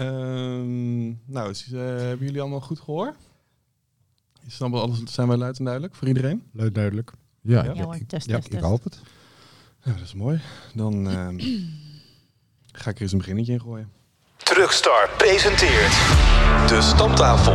Hebben jullie allemaal goed gehoord? Zijn we luid en duidelijk voor iedereen? Luid duidelijk. Ja, Ja hoor, test. ik hoop het. Ja, dat is mooi. Dan ga ik er eens een beginnetje in gooien. Truckstar presenteert de Stamtafel.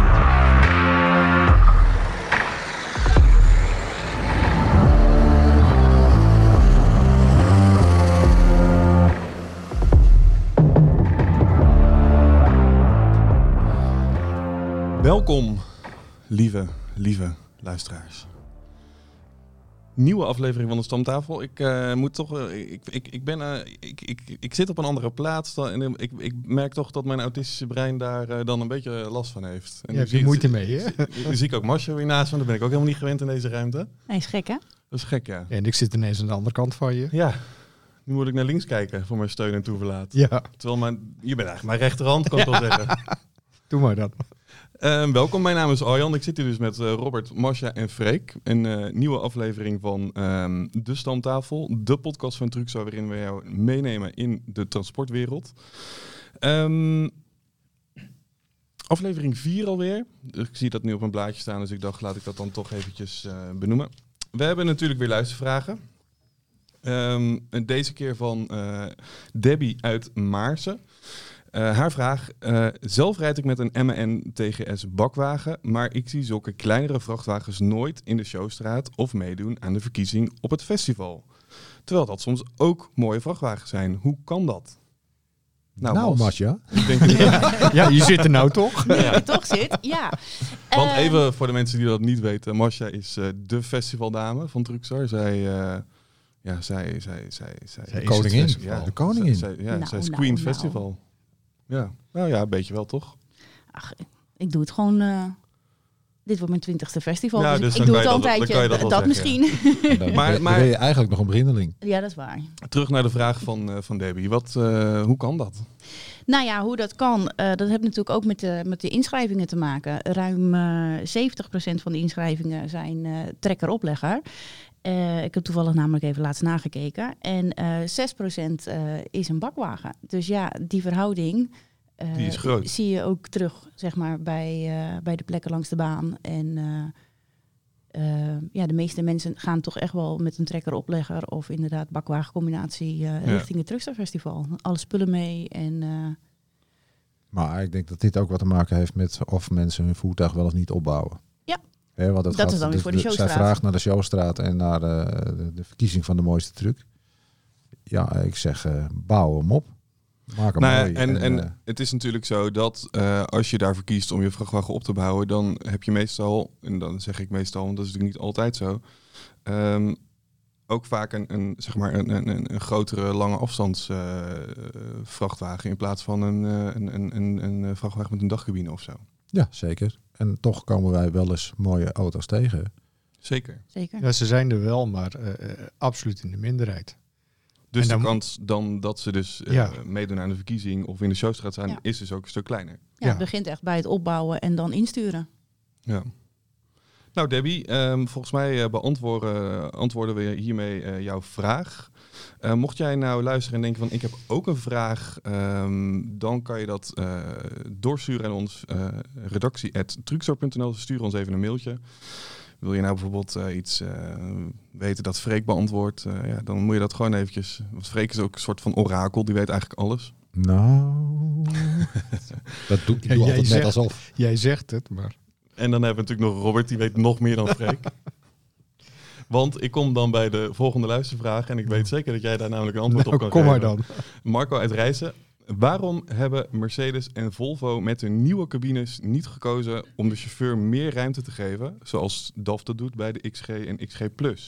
Welkom, lieve luisteraars. Nieuwe aflevering van de Stamtafel. Ik zit op een andere plaats en ik merk toch dat mijn autistische brein daar dan een beetje last van heeft. En Je hebt je moeite mee, hè? Nu zie ik ook Marcia weer naast me. Dat ben ik ook helemaal niet gewend in deze ruimte. Hij is gek, hè? Dat is gek, ja. En ik zit ineens aan de andere kant van je. Ja, nu moet ik naar links kijken voor mijn steun en toeverlaat. Ja, Terwijl je bent eigenlijk mijn rechterhand, kan ik wel zeggen. doe maar dan. Welkom, mijn naam is Arjan. Ik zit hier dus met Robert, Marcia en Freek. Een nieuwe aflevering van De Stamtafel. De podcast van Truckstar waarin we jou meenemen in de transportwereld. Aflevering 4 alweer. Ik zie dat nu op een blaadje staan, dus ik dacht laat ik dat dan toch eventjes benoemen. We hebben natuurlijk weer luistervragen. Deze keer van Debbie uit Maarsen. Haar vraag, zelf rijd ik met een MAN TGS bakwagen, maar ik zie zulke kleinere vrachtwagens nooit in de showstraat of meedoen aan de verkiezing op het festival. Terwijl dat soms ook mooie vrachtwagens zijn. Hoe kan dat? Nou, Masja. Ik denk het niet. Ja, je zit er nou toch? Ja. Toch zit, ja. Want even voor de mensen die dat niet weten, Marcia is de festivaldame van Truckstar. Zij De koningin. Ja, De koningin. Zij is Queen Festival. Ja, nou ja, een beetje wel, toch? Ach, ik doe het gewoon... Dit wordt mijn 20e festival, Ja, dus dus ik dan doe het kan al je een dat- tijdje. dan kan je dat wel zeggen, misschien. Dan Maar- ben je eigenlijk nog een beginneling. Ja, dat is waar. Terug naar de vraag van Debbie. Hoe kan dat? Nou ja, hoe dat kan, dat heeft natuurlijk ook met de inschrijvingen te maken. Ruim 70% van de inschrijvingen zijn trekker-oplegger. Ik heb toevallig namelijk even laatst nagekeken. En 6% is een bakwagen. Dus ja, die verhouding Die is groot. zie je ook terug, zeg maar, bij de plekken langs de baan. En de meeste mensen gaan toch echt wel met een trekker-oplegger of inderdaad bakwagencombinatie richting het Truckstar Festival. Alle spullen mee en... Maar ik denk dat dit ook wat te maken heeft met of mensen hun voertuig wel of niet opbouwen. Ja, Want dat is dan weer voor de showstraat. Zij vraagt naar de showstraat en naar de verkiezing van de mooiste truck. Ja, ik zeg, bouw hem op. Maak hem mooi. En het is natuurlijk zo dat als je daarvoor kiest om je vrachtwagen op te bouwen, dan heb je meestal, en dan zeg ik meestal, want dat is natuurlijk niet altijd zo, ook vaak een grotere lange afstands vrachtwagen in plaats van een vrachtwagen met een dagcabine of zo. Ja, zeker. En toch komen wij wel eens mooie auto's tegen. Zeker. Zeker. Ja, ze zijn er wel, maar absoluut in de minderheid. Dus En de dan- kans dan dat ze dus meedoen aan de verkiezing of in de showstraat zijn, is dus ook een stuk kleiner. Ja, Ja. het begint echt bij het opbouwen en dan insturen. Ja. Nou Debbie, volgens mij antwoorden we hiermee jouw vraag. Mocht jij nou luisteren en denken van ik heb ook een vraag, dan kan je dat doorsturen aan ons redactie@truckstar.nl. Stuur ons even een mailtje. Wil je nou bijvoorbeeld iets weten dat Freek beantwoordt, dan moet je dat gewoon eventjes... Want Freek is ook een soort van orakel, die weet eigenlijk alles. Nou, dat doe ik Ja, doe jij altijd zegt- net alsof. Jij zegt het, maar... En dan hebben we natuurlijk nog Robert, die weet nog meer dan Freek. Want ik kom dan bij de volgende luistervraag en ik weet zeker dat jij daar namelijk een antwoord op kan kom geven. maar dan. Marco uit Rijssen. Waarom hebben Mercedes en Volvo met hun nieuwe cabines niet gekozen om de chauffeur meer ruimte te geven, zoals DAF dat doet bij de XG en XG+.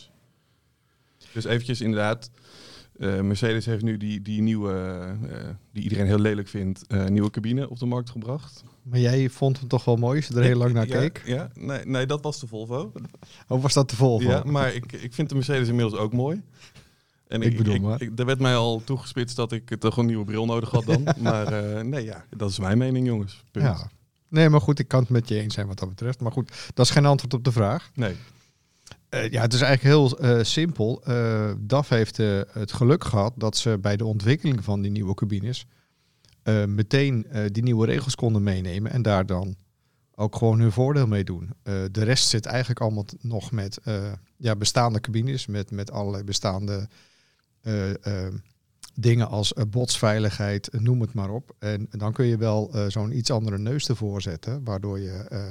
Dus eventjes inderdaad, Mercedes heeft nu die nieuwe, die iedereen heel lelijk vindt, nieuwe cabine op de markt gebracht. Maar jij vond hem toch wel mooi als je er heel lang naar keek? Ja, nee, dat was de Volvo. Of was dat de Volvo? Ja, maar ik vind de Mercedes inmiddels ook mooi. En Ik bedoel maar. er werd mij al toegespitst dat ik toch een nieuwe bril nodig had dan. Maar dat is mijn mening, jongens. Punt. Ja. Nee, maar goed, ik kan het met je eens zijn wat dat betreft. Maar goed, dat is geen antwoord op de vraag. Nee. Het is eigenlijk heel simpel. DAF heeft het geluk gehad dat ze bij de ontwikkeling van die nieuwe cabines meteen die nieuwe regels konden meenemen en daar dan ook gewoon hun voordeel mee doen. De rest zit eigenlijk allemaal nog met bestaande cabines, met allerlei bestaande dingen als botsveiligheid, noem het maar op. En dan kun je wel zo'n iets andere neus ervoor zetten, waardoor je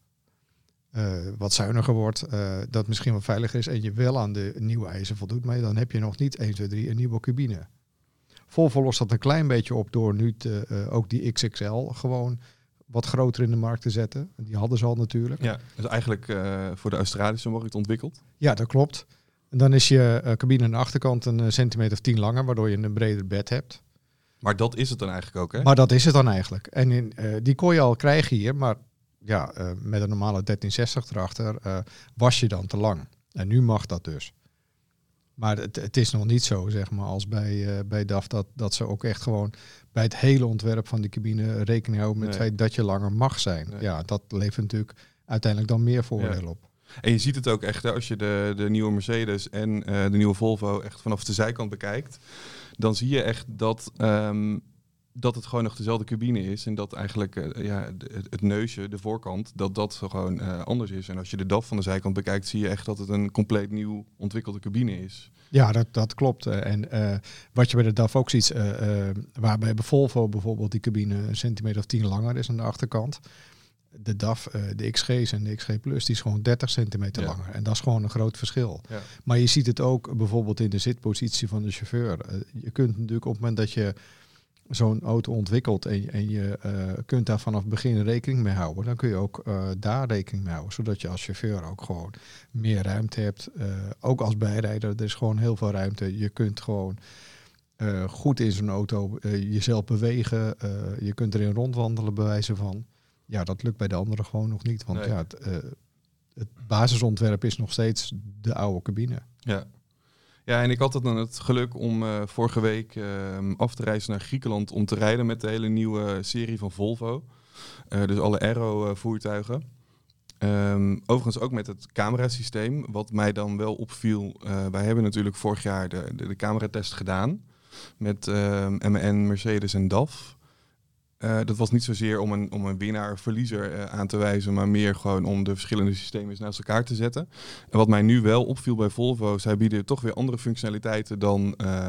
wat zuiniger wordt, dat misschien wat veiliger is en je wel aan de nieuwe eisen voldoet, maar dan heb je nog niet 1, 2, 3 een nieuwe cabine. Volvo lost dat een klein beetje op door nu ook die XXL gewoon wat groter in de markt te zetten. Die hadden ze al natuurlijk. Ja, dus eigenlijk voor de Australische markt ontwikkeld. Ja, dat klopt. En dan is je cabine aan de achterkant een centimeter of 10 langer, waardoor je een breder bed hebt. Maar dat is het dan eigenlijk ook, hè? Maar dat is het dan eigenlijk. En die kon je al krijgen hier, maar met een normale 1360 erachter was je dan te lang. En nu mag dat dus. Maar het is nog niet zo, zeg maar, als bij DAF dat ze ook echt gewoon bij het hele ontwerp van die cabine rekening houden met het feit dat je langer mag zijn. Nee. Ja, dat levert natuurlijk uiteindelijk dan meer voordeel op. En je ziet het ook echt, hè, als je de nieuwe Mercedes en de nieuwe Volvo echt vanaf de zijkant bekijkt, dan zie je echt dat het gewoon nog dezelfde cabine is. En dat eigenlijk het neusje, de voorkant, dat gewoon anders is. En als je de DAF van de zijkant bekijkt, zie je echt dat het een compleet nieuw ontwikkelde cabine is. Ja, dat klopt. En wat je bij de DAF ook ziet, waarbij bij Volvo bijvoorbeeld die cabine een centimeter of 10 langer is aan de achterkant. De DAF, de XG's en de XG Plus, die is gewoon 30 centimeter langer. En dat is gewoon een groot verschil. Ja. Maar je ziet het ook bijvoorbeeld in de zitpositie van de chauffeur. Je kunt natuurlijk op het moment dat je zo'n auto ontwikkelt en je kunt daar vanaf het begin rekening mee houden, dan kun je ook daar rekening mee houden, zodat je als chauffeur ook gewoon meer ruimte hebt. Ook als bijrijder, er is gewoon heel veel ruimte. Je kunt gewoon goed in zo'n auto jezelf bewegen. Je kunt erin rondwandelen bij wijze van. Ja, dat lukt bij de anderen gewoon nog niet, want het basisontwerp is nog steeds de oude cabine. Ja. Ja, en ik had dan het geluk om vorige week af te reizen naar Griekenland om te rijden met de hele nieuwe serie van Volvo. Dus alle aero-voertuigen. Overigens ook met het camerasysteem. Wat mij dan wel opviel, wij hebben natuurlijk vorig jaar de cameratest gedaan met MAN, Mercedes en DAF. Dat was niet zozeer om een winnaar-verliezer aan te wijzen, maar meer gewoon om de verschillende systemen naast elkaar te zetten. En wat mij nu wel opviel bij Volvo, zij bieden toch weer andere functionaliteiten dan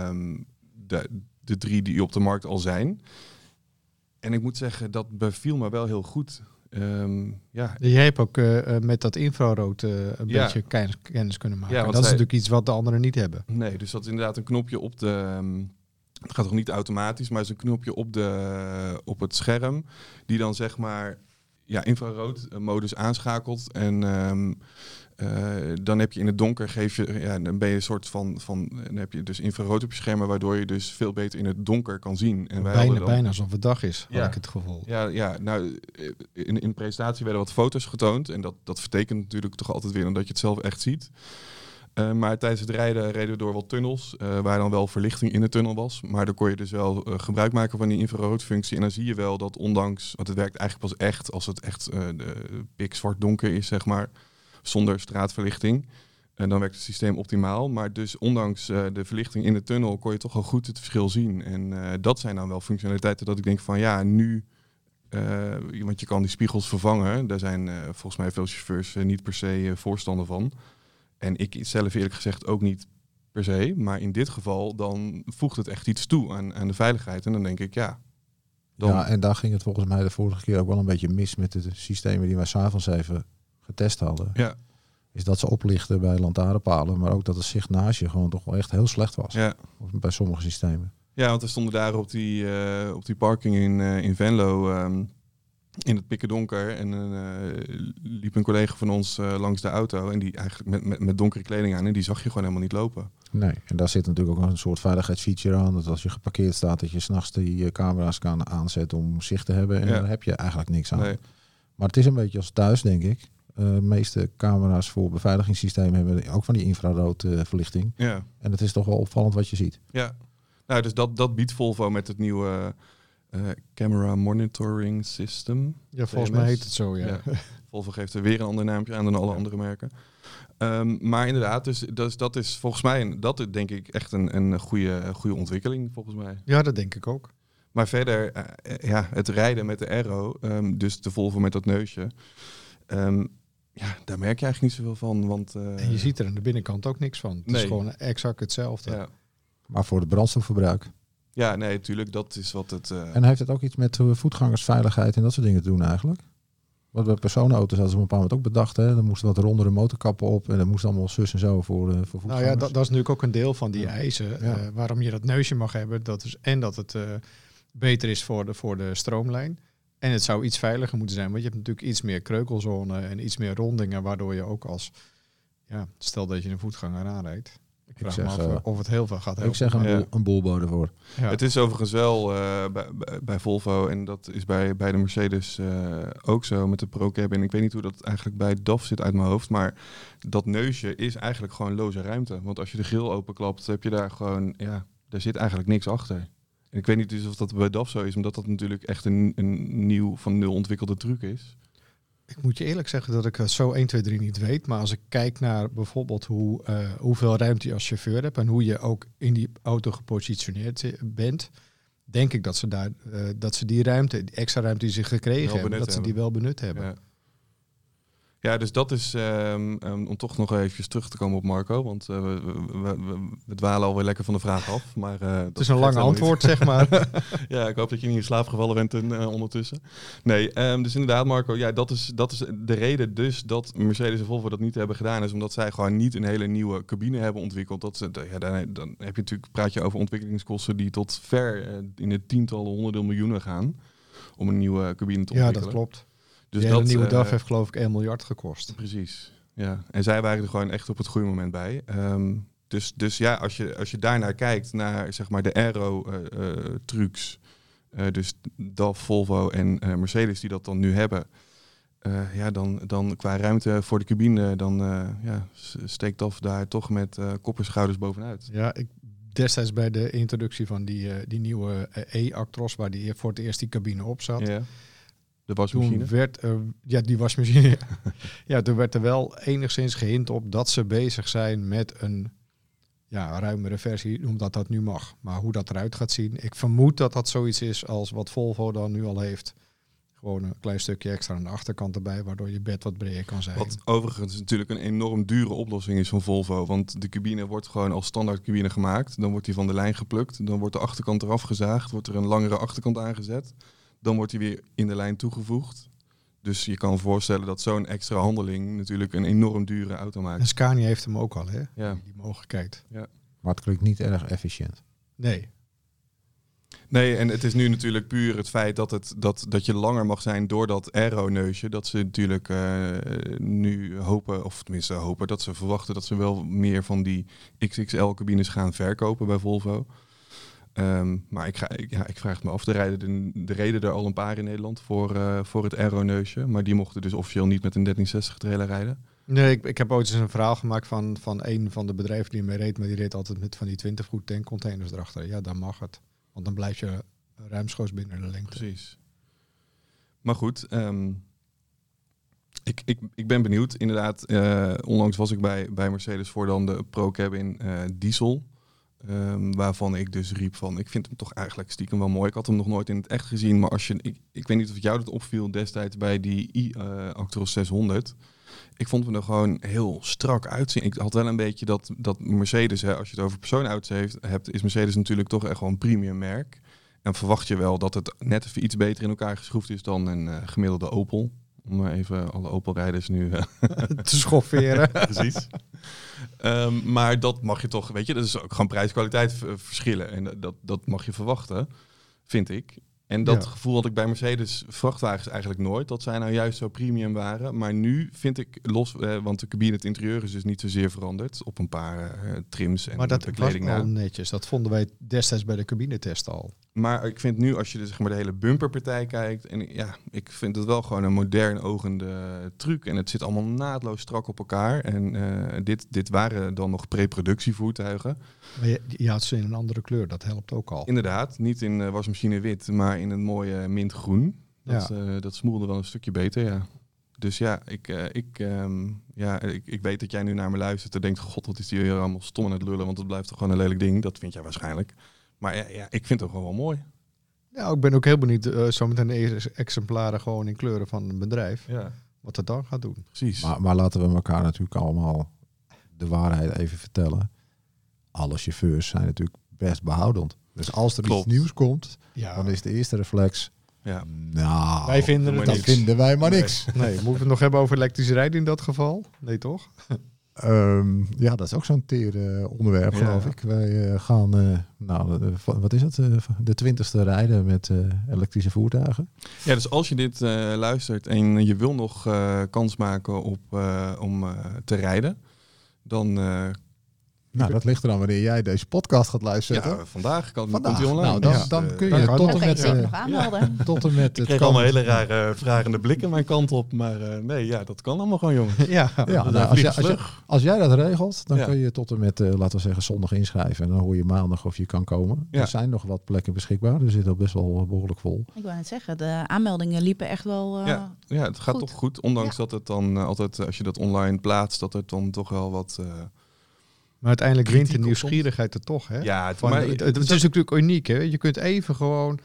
de 3 die op de markt al zijn. En ik moet zeggen, dat beviel me wel heel goed. Jij hebt ook met dat infrarood een beetje kennis kunnen maken. Ja, dat is natuurlijk iets wat de anderen niet hebben. Nee, dus dat is inderdaad een knopje op de... Het gaat toch niet automatisch, maar het is een knopje op het scherm die dan zeg maar infrarood-modus aanschakelt. En dan heb je in het donker dan ben je een soort van dan heb je dus infrarood op je scherm, waardoor je dus veel beter in het donker kan zien. En bijna alsof het dag is, had ik het gevoel. Ja, nou in de presentatie werden wat foto's getoond en dat vertekent natuurlijk toch altijd weer omdat je het zelf echt ziet. Maar tijdens het rijden reden we door wat tunnels, waar dan wel verlichting in de tunnel was. Maar dan kon je dus wel gebruik maken van die infraroodfunctie. En dan zie je wel dat ondanks, want het werkt eigenlijk pas echt als het echt pikzwart donker is, zeg maar, zonder straatverlichting. En dan werkt het systeem optimaal. Maar dus ondanks de verlichting in de tunnel kon je toch wel goed het verschil zien. En dat zijn dan wel functionaliteiten dat ik denk van nu... want je kan die spiegels vervangen. Daar zijn volgens mij veel chauffeurs niet per se voorstander van. En ik zelf eerlijk gezegd ook niet per se. Maar in dit geval dan voegt het echt iets toe aan de veiligheid. En dan denk ik Ja, en daar ging het volgens mij de vorige keer ook wel een beetje mis met de systemen die wij 's avonds even getest hadden. Ja. Is dat ze oplichten bij lantaarnpalen, maar ook dat het zicht naast je gewoon toch wel echt heel slecht was. Ja. Bij sommige systemen. Ja, want we stonden daar op die parking in Venlo... in het pikken donker en liep een collega van ons langs de auto en die eigenlijk met donkere kleding aan en die zag je gewoon helemaal niet lopen. Nee, en daar zit natuurlijk ook een soort veiligheidsfeature aan, dat als je geparkeerd staat dat je 's nachts die camera's kan aanzetten om zicht te hebben en daar heb je eigenlijk niks aan. Nee. Maar het is een beetje als thuis, denk ik. De meeste camera's voor beveiligingssystemen hebben ook van die infrarood verlichting. Ja. En het is toch wel opvallend wat je ziet. Ja, nou dus dat biedt Volvo met het nieuwe Camera Monitoring System. Ja, volgens mij heet het zo, ja. Volvo geeft er weer een ander naampje aan dan alle andere merken. Maar inderdaad, dus dat is volgens mij, dat denk ik echt een goede ontwikkeling, volgens mij. Ja, dat denk ik ook. Maar verder, het rijden met de aero, dus de Volvo met dat neusje, daar merk je eigenlijk niet zoveel van. Want, en je ziet er aan de binnenkant ook niks van. Het is gewoon exact hetzelfde. Ja. Maar voor het brandstofverbruik. Ja, nee, natuurlijk, dat is wat het... En heeft het ook iets met voetgangersveiligheid en dat soort dingen te doen eigenlijk? Wat bij personenauto's hadden ze op een bepaald moment ook bedacht. Hè? Er moesten wat rondere motorkappen op en er moest allemaal zus en zo voor voetgangers. Nou ja, dat is natuurlijk ook een deel van die eisen. Ja. Waarom je dat neusje mag hebben. Dat het beter is voor de stroomlijn. En het zou iets veiliger moeten zijn. Want je hebt natuurlijk iets meer kreukelzone en iets meer rondingen. Waardoor je ook stel dat je een voetganger aanrijdt. Ik vraag me af of het heel veel gaat helpen. Ik zeg een boelbo ervoor. Ja. Het is overigens wel bij Volvo en dat is bij de Mercedes ook zo met de ProCab. En ik weet niet hoe dat eigenlijk bij DAF zit uit mijn hoofd. Maar dat neusje is eigenlijk gewoon loze ruimte. Want als je de grill openklapt, heb je daar gewoon... Ja, daar zit eigenlijk niks achter. En ik weet niet dus of dat bij DAF zo is, omdat dat natuurlijk echt een nieuw van nul ontwikkelde truc is. Ik moet je eerlijk zeggen dat ik zo 1, 2, 3 niet weet. Maar als ik kijk naar bijvoorbeeld hoeveel ruimte je als chauffeur hebt en hoe je ook in die auto gepositioneerd bent, denk ik dat ze die ruimte, die extra ruimte die ze gekregen hebben, dat ze die wel benut hebben. Ja. Ja, dus dat is, om toch nog even terug te komen op Marco, want we dwalen alweer lekker van de vraag af. Maar, het is een lang antwoord, zeg maar. Ja, ik hoop dat je niet in slaap gevallen bent ondertussen. Nee, dus inderdaad Marco, ja, dat is de reden dus dat Mercedes en Volvo dat niet hebben gedaan, is omdat zij gewoon niet een hele nieuwe cabine hebben ontwikkeld. Dan heb je natuurlijk, praat je over ontwikkelingskosten die tot ver in de tientallen, honderden miljoenen gaan om een nieuwe cabine te ontwikkelen. Ja, dat klopt. Dus de nieuwe DAF heeft geloof ik 1 miljard gekost. Precies, ja. En zij waren er gewoon echt op het goede moment bij. Dus ja, als je daarnaar kijkt, naar zeg maar de aero-trucs, dus DAF, Volvo en Mercedes die dat dan nu hebben, dan qua ruimte voor de cabine, dan steekt DAF daar toch met kop en schouders bovenuit. Ja, destijds bij de introductie van die nieuwe E-Actros, waar die voor het eerst die cabine op zat. Ja. De wasmachine? Toen werd die wasmachine. Ja, toen werd er wel enigszins gehint op dat ze bezig zijn met een ruimere versie, omdat dat nu mag. Maar hoe dat eruit gaat zien, ik vermoed dat dat zoiets is als wat Volvo dan nu al heeft. Gewoon een klein stukje extra aan de achterkant erbij, waardoor je bed wat breder kan zijn. Wat overigens natuurlijk een enorm dure oplossing is van Volvo. Want de cabine wordt gewoon als standaard cabine gemaakt. Dan wordt die van de lijn geplukt. Dan wordt de achterkant eraf gezaagd. Wordt er een langere achterkant aangezet. Dan wordt hij weer in de lijn toegevoegd. Dus je kan voorstellen dat zo'n extra handeling natuurlijk een enorm dure auto maakt. En Scania heeft hem ook al, hè? Ja. Die mogelijkheid. Ja. Maar het klinkt niet erg efficiënt. Nee, en het is nu natuurlijk puur het feit dat je langer mag zijn door dat aero-neusje. Dat ze natuurlijk nu hopen, of tenminste hopen, dat ze verwachten dat ze wel meer van die XXL-cabines gaan verkopen bij Volvo. Maar ik vraag me af, er reden er al een paar in Nederland voor het aero-neusje. Maar die mochten dus officieel niet met een 1360 trailer rijden. Nee, ik heb ooit eens een verhaal gemaakt van een van de bedrijven die mee reed. Maar die reed altijd met van die 20 voet tankcontainers erachter. Ja, dan mag het. Want dan blijf je ruimschoots binnen de lengte. Precies. Maar goed, ik ben benieuwd. Inderdaad, onlangs was ik bij Mercedes voor dan de ProCab in diesel. Waarvan ik dus riep van, ik vind hem toch eigenlijk stiekem wel mooi. Ik had hem nog nooit in het echt gezien, maar ik weet niet of het jou dat opviel destijds bij die i-Actros 600. Ik vond hem er gewoon heel strak uitzien. Ik had wel een beetje dat Mercedes, als je het over personenauto's hebt, is Mercedes natuurlijk toch echt wel een premium merk. En verwacht je wel dat het net even iets beter in elkaar geschroefd is dan een gemiddelde Opel. Om maar even alle Opel-rijders nu te schofferen. Precies. Maar dat mag je toch, weet je, dat is ook gewoon prijs-kwaliteit verschillen. En dat mag je verwachten, vind ik. En dat gevoel had ik bij Mercedes vrachtwagens eigenlijk nooit. Dat zij nou juist zo premium waren. Maar nu vind ik want de cabine, het interieur is dus niet zozeer veranderd. Op een paar trims en bekleding. Maar dat was al netjes. Dat vonden wij destijds bij de cabinetest al. Maar ik vind nu, als je zeg maar de hele bumperpartij kijkt. En ik vind het wel gewoon een modern ogende truc. En het zit allemaal naadloos strak op elkaar. En dit waren dan nog pre-productievoertuigen. Maar je had ze in een andere kleur, dat helpt ook al. Inderdaad, niet in wasmachine wit, maar in een mooie mintgroen. Dat smoelde wel een stukje beter, ja. Dus ja, ik weet dat jij nu naar me luistert en denkt, god, wat is die hier allemaal stom aan het lullen, want het blijft toch gewoon een lelijk ding. Dat vind jij waarschijnlijk. Maar ja, ik vind het gewoon wel mooi. Ja, ik ben ook heel benieuwd, zometeen de eerste exemplaren gewoon in kleuren van een bedrijf. Ja, Wat dat dan gaat doen. precies. Maar laten we elkaar natuurlijk allemaal de waarheid even vertellen. Alle chauffeurs zijn natuurlijk best behoudend. Dus als er Klopt. iets nieuws komt, Ja, dan is de eerste reflex... Ja. Nou, wij vinden maar het dan niks. vinden wij maar niks. Nee, moeten we het nog hebben over elektrisch rijden in dat geval? Nee, toch? Ja, dat is ook zo'n teer onderwerp, Ja. geloof ik. Wij gaan, wat is het? De 20ste rijden met elektrische voertuigen. Ja, dus als je dit luistert en je wil nog kans maken om te rijden, dan Nou, dat ligt eraan wanneer jij deze podcast gaat luisteren. ja, vandaag komt Vandaag. die online. Nou, dan- Dus, dan kun je dan tot kan en Dan het. kan je met, zeker nog aanmelden. Tot en met Ik het kreeg allemaal komend- hele rare vragende blikken mijn kant op, maar nee, ja, dat kan allemaal gewoon, jongens. Ja, Ja, Dan nou, vliegen als jij dat regelt, dan Ja. kun je tot en met, laten we zeggen, zondag inschrijven. En dan hoor je maandag of je kan komen. Ja. Er zijn nog wat plekken beschikbaar. Er zit al best wel behoorlijk vol. Ik wou net zeggen, de aanmeldingen liepen echt wel... Ja, het gaat goed. toch goed, ondanks dat het dan altijd, als je dat online plaatst, dat het dan toch wel wat... maar uiteindelijk wint de Kritiek op nieuwsgierigheid er toch, hè? ja, Het is natuurlijk uniek, hè? Je kunt even gewoon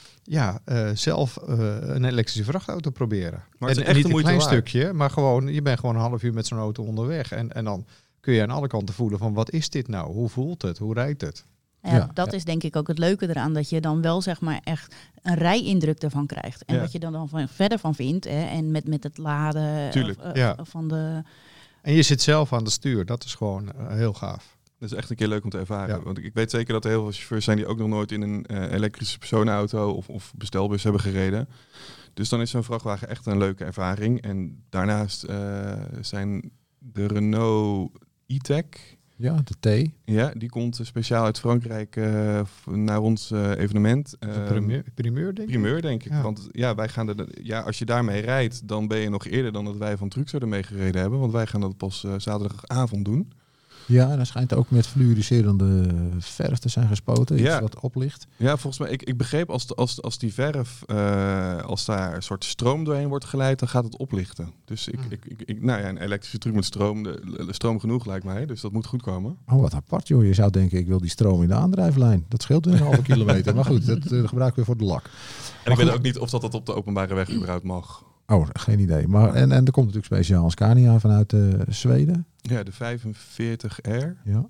zelf een elektrische vrachtauto proberen. Maar het is en echt niet de een moeite klein waard. stukje, maar gewoon, je bent gewoon een half uur met zo'n auto onderweg. En dan kun je aan alle kanten voelen van, wat is dit nou? Hoe voelt het? Hoe rijdt het? Ja, Ja, dat ja. is denk ik ook het leuke eraan, dat je dan wel zeg maar echt een rijindruk ervan krijgt. En Ja. wat je dan verder van vindt, hè, en met het laden Tuurlijk. Ja. van de... En je zit zelf aan het stuur. Dat is gewoon heel gaaf. Dat is echt een keer leuk om te ervaren. Ja. Want ik weet zeker dat er heel veel chauffeurs zijn die ook nog nooit in een elektrische personenauto of bestelbus hebben gereden. Dus dan is zo'n vrachtwagen echt een leuke ervaring. En daarnaast zijn de Renault E-Tech, Ja, de T. ja, die komt speciaal uit Frankrijk naar ons evenement. Primeur, denk ik? Primeur, denk ik. Ja. Want ja, wij gaan als je daarmee rijdt, dan ben je nog eerder dan dat wij van Truxo ermee gereden hebben. Want wij gaan dat pas zaterdagavond doen. Ja, en hij schijnt ook met fluoriserende verf te zijn gespoten. Iets Ja. wat oplicht. Ja, volgens mij, ik begreep als die verf, als daar een soort stroom doorheen wordt geleid, dan gaat het oplichten. Dus nou ja, een elektrische truck met stroom, de stroom genoeg lijkt mij, dus dat moet goed komen. Oh, wat apart joh. Je zou denken, ik wil die stroom in de aandrijflijn. Dat scheelt weer een halve kilometer. Maar goed, dat gebruiken we voor de lak. En ik weet ook niet of dat op de openbare weg überhaupt mag. Oh, geen idee. Maar, en er komt natuurlijk speciaal een Scania vanuit Zweden. Ja, de 45R. Ja.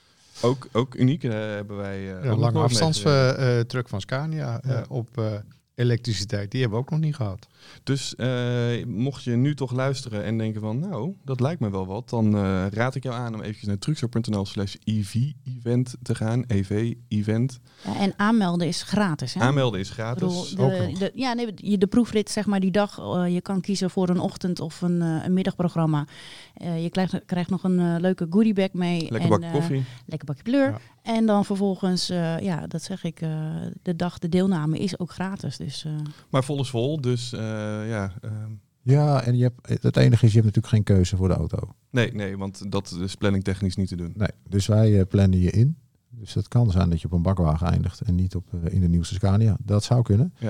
Ook uniek, hebben wij... ook nog lange nooit meegereden. truck van Scania Ja. op elektriciteit. Die hebben we ook nog niet gehad. Dus mocht je nu toch luisteren en denken van, nou, dat lijkt me wel wat, dan raad ik jou aan om eventjes naar truxo.nl/EV-event te gaan. EV-event. Ja, en aanmelden is gratis. Hè? Aanmelden is Ik gratis. bedoel, ook nog. de proefrit, zeg maar, die dag. Je kan kiezen voor een ochtend- of een middagprogramma. Je krijgt nog een leuke goodiebag mee. Lekker en, bak koffie. lekker bakje pleur. Ja. En dan vervolgens, dat zeg ik, de deelname is ook gratis. Dus Maar vol is vol, dus Ja, en het enige is, je hebt natuurlijk geen keuze voor de auto. nee, want dat is planningtechnisch niet te doen. Nee, dus wij plannen je in. Dus het kan zijn dat je op een bakwagen eindigt en niet in de nieuwste Scania. Dat zou kunnen. Ja.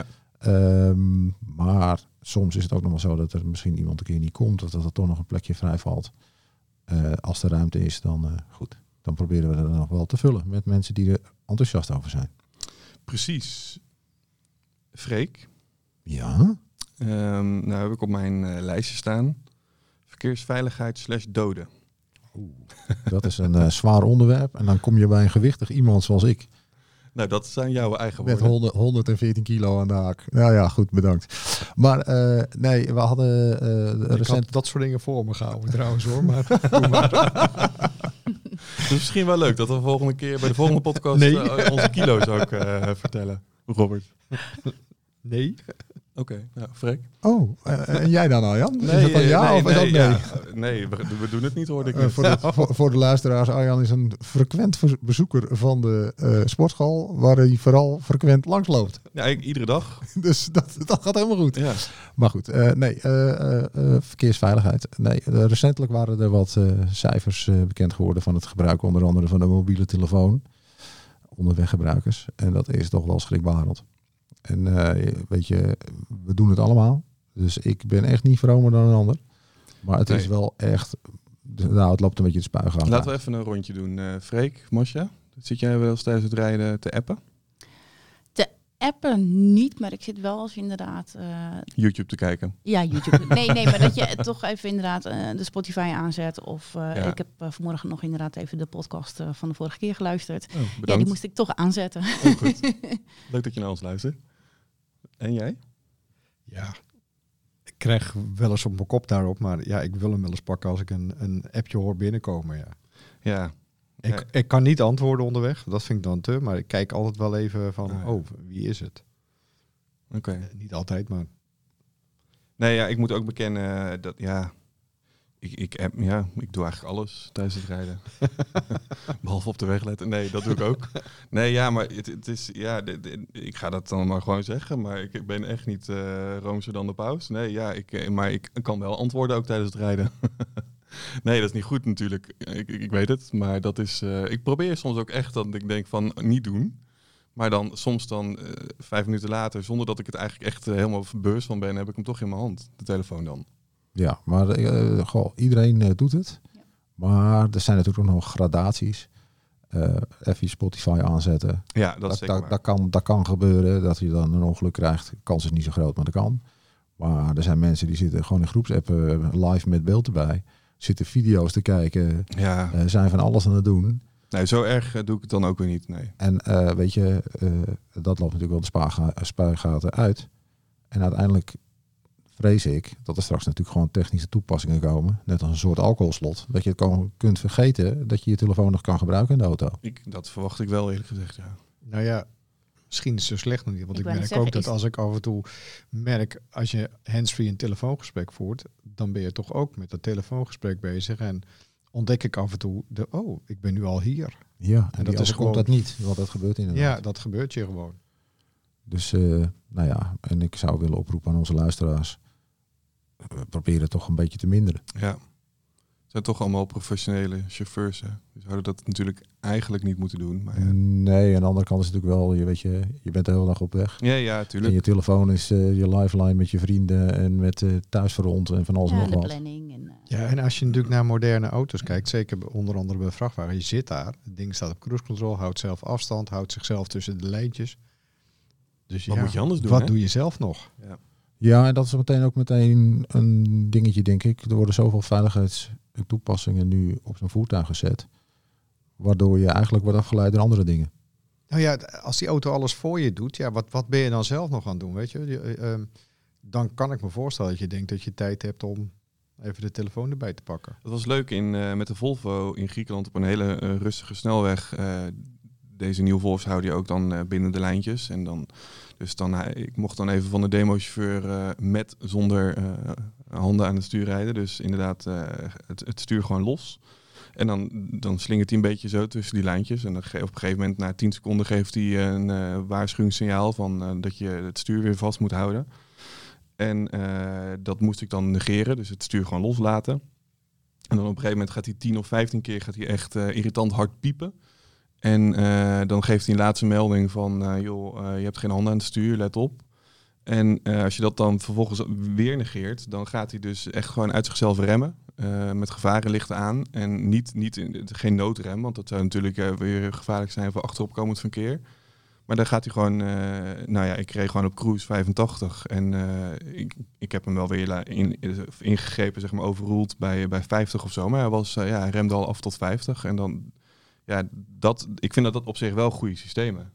Maar soms is het ook nog wel zo dat er misschien iemand een keer niet komt. Of dat er toch nog een plekje vrij valt. Als er ruimte is, dan goed. Dan proberen we dat nog wel te vullen met mensen die er enthousiast over zijn. Precies. Freek, Ja, nou heb ik op mijn lijstje staan. Verkeersveiligheid/doden. dat is een zwaar onderwerp. En dan kom je bij een gewichtig iemand zoals ik. Nou, dat zijn jouw eigen Met woorden. 114 kilo aan de haak. Nou ja, goed, bedankt. Maar nee, we hadden Ik recent... had dat soort dingen voor me gehouden trouwens hoor. Maar, doe maar. Het is misschien wel leuk dat we volgende keer bij de volgende podcast Nee. onze kilo's ook vertellen. Robert. Nee. Oké, nou, Freek. Oh, en jij dan, Arjan? Is dat dan ja of is dat nee? ja. Nee, we doen het niet, hoorde ik. Voor de luisteraars, Arjan is een frequent bezoeker van de sportschool, waar hij vooral frequent langsloopt. Ja, iedere dag. Dus dat gaat helemaal goed. Ja. Maar goed, verkeersveiligheid. Nee, recentelijk waren er wat cijfers bekend geworden van het gebruik onder andere van de mobiele telefoon onder weggebruikers. En dat is toch wel schrikbarend. En weet je, we doen het allemaal. Dus ik ben echt niet vromer dan een ander. Maar het is wel echt... Nou, het loopt een beetje de spuigen aan. Laten we even een rondje doen. Freek, Masja, zit jij wel eens tijdens het rijden te appen? appen niet, maar ik zit wel als je inderdaad... YouTube te kijken. Ja, YouTube. Nee, maar dat je toch even inderdaad de Spotify aanzet. Of ik heb vanmorgen nog inderdaad even de podcast van de vorige keer geluisterd. Ja, die moest ik toch aanzetten. Oh, goed. Leuk dat je naar ons luistert. En jij? Ja, ik krijg wel eens op mijn kop daarop, maar ja, ik wil hem wel eens pakken als ik een appje hoor binnenkomen. Ja. Ja. Ik kan niet antwoorden onderweg, dat vind ik dan te, maar ik kijk altijd wel even van, wie is het? Oké. Niet altijd, maar... Nee, ja, ik moet ook bekennen dat, ik doe eigenlijk alles tijdens het rijden. Behalve op de weg letten. Nee, dat doe ik ook. Nee, ja, maar het is, ik ga dat dan maar gewoon zeggen, maar ik ben echt niet roomser dan de paus. Nee, ja, maar ik kan wel antwoorden ook tijdens het rijden. Nee, dat is niet goed natuurlijk. Ik weet het, maar dat is... ik probeer soms ook echt dat ik denk van niet doen. Maar dan soms 5 minuten later, zonder dat ik het eigenlijk echt helemaal bewust van ben, heb ik hem toch in mijn hand, de telefoon dan. Ja, maar iedereen doet het. Ja. Maar er zijn natuurlijk ook nog gradaties. Even je Spotify aanzetten. Ja, dat is zeker dat kan gebeuren, dat je dan een ongeluk krijgt. De kans is niet zo groot, maar dat kan. Maar er zijn mensen die zitten gewoon in groepsappen live met beeld erbij. Zitten video's te kijken. Ja. Zijn van alles aan het doen. Nee, zo erg doe ik het dan ook weer niet, nee. En weet je, dat loopt natuurlijk wel de spuigaten uit. En uiteindelijk vrees ik dat er straks natuurlijk gewoon technische toepassingen komen. Net als een soort alcoholslot. Dat je het gewoon kunt vergeten dat je je telefoon nog kan gebruiken in de auto. Dat verwacht ik wel, eerlijk gezegd, ja. Nou ja, misschien is het zo slecht nog niet. Want ik merk ook dat als ik af en toe merk, als je handsfree een telefoongesprek voert, dan ben je toch ook met dat telefoongesprek bezig. En ontdek ik af en toe, ik ben nu al hier. Ja, en dat is gewoon dat niet, want dat gebeurt inderdaad. Ja, dat gebeurt je gewoon. Dus, en ik zou willen oproepen aan onze luisteraars, proberen het toch een beetje te minderen. Ja, het zijn toch allemaal professionele chauffeurs, hè? Die zouden dat natuurlijk eigenlijk niet moeten doen. Maar ja. Nee, aan de andere kant is het natuurlijk wel, je bent de hele dag op weg. Ja, tuurlijk. En je telefoon is je lifeline met je vrienden en met thuisverrond en van alles nog wat. Planning en, ja, en als je natuurlijk naar moderne auto's kijkt, zeker onder andere bij vrachtwagen, je zit daar, het ding staat op cruise control, houdt zelf afstand, houdt zichzelf tussen de lijntjes. Dus wat moet je anders doen? Wat doe je zelf nog? Ja, en dat is meteen een dingetje, denk ik. Er worden zoveel veiligheidstoepassingen nu op zo'n voertuig gezet, waardoor je eigenlijk wordt afgeleid door andere dingen. Nou ja, als die auto alles voor je doet, ja, wat ben je dan zelf nog aan het doen, weet je? Dan kan ik me voorstellen dat je denkt dat je tijd hebt om even de telefoon erbij te pakken. Dat was leuk met de Volvo in Griekenland op een hele rustige snelweg. Deze nieuwe Volvo's houden je ook dan binnen de lijntjes. En ik mocht dan even van de demochauffeur zonder handen aan het stuur rijden. Dus inderdaad het stuur gewoon los. En dan slingert hij een beetje zo tussen die lijntjes. En op een gegeven moment, na 10 seconden, geeft hij een waarschuwingssignaal van dat je het stuur weer vast moet houden. En dat moest ik dan negeren, dus het stuur gewoon loslaten. En dan op een gegeven moment gaat hij 10 of 15 keer echt irritant hard piepen. En dan geeft hij een laatste melding van, je hebt geen handen aan het stuur, let op. En als je dat dan vervolgens weer negeert, dan gaat hij dus echt gewoon uit zichzelf remmen. Met gevarenlichten aan. En geen noodrem, want dat zou natuurlijk weer gevaarlijk zijn voor achteropkomend verkeer. Maar dan gaat hij gewoon, ik reed gewoon op cruise 85. En ik heb hem wel weer ingegrepen, zeg maar, overruled bij 50 of zo. Maar hij remde al af tot 50. En dan, ik vind dat op zich wel goede systemen.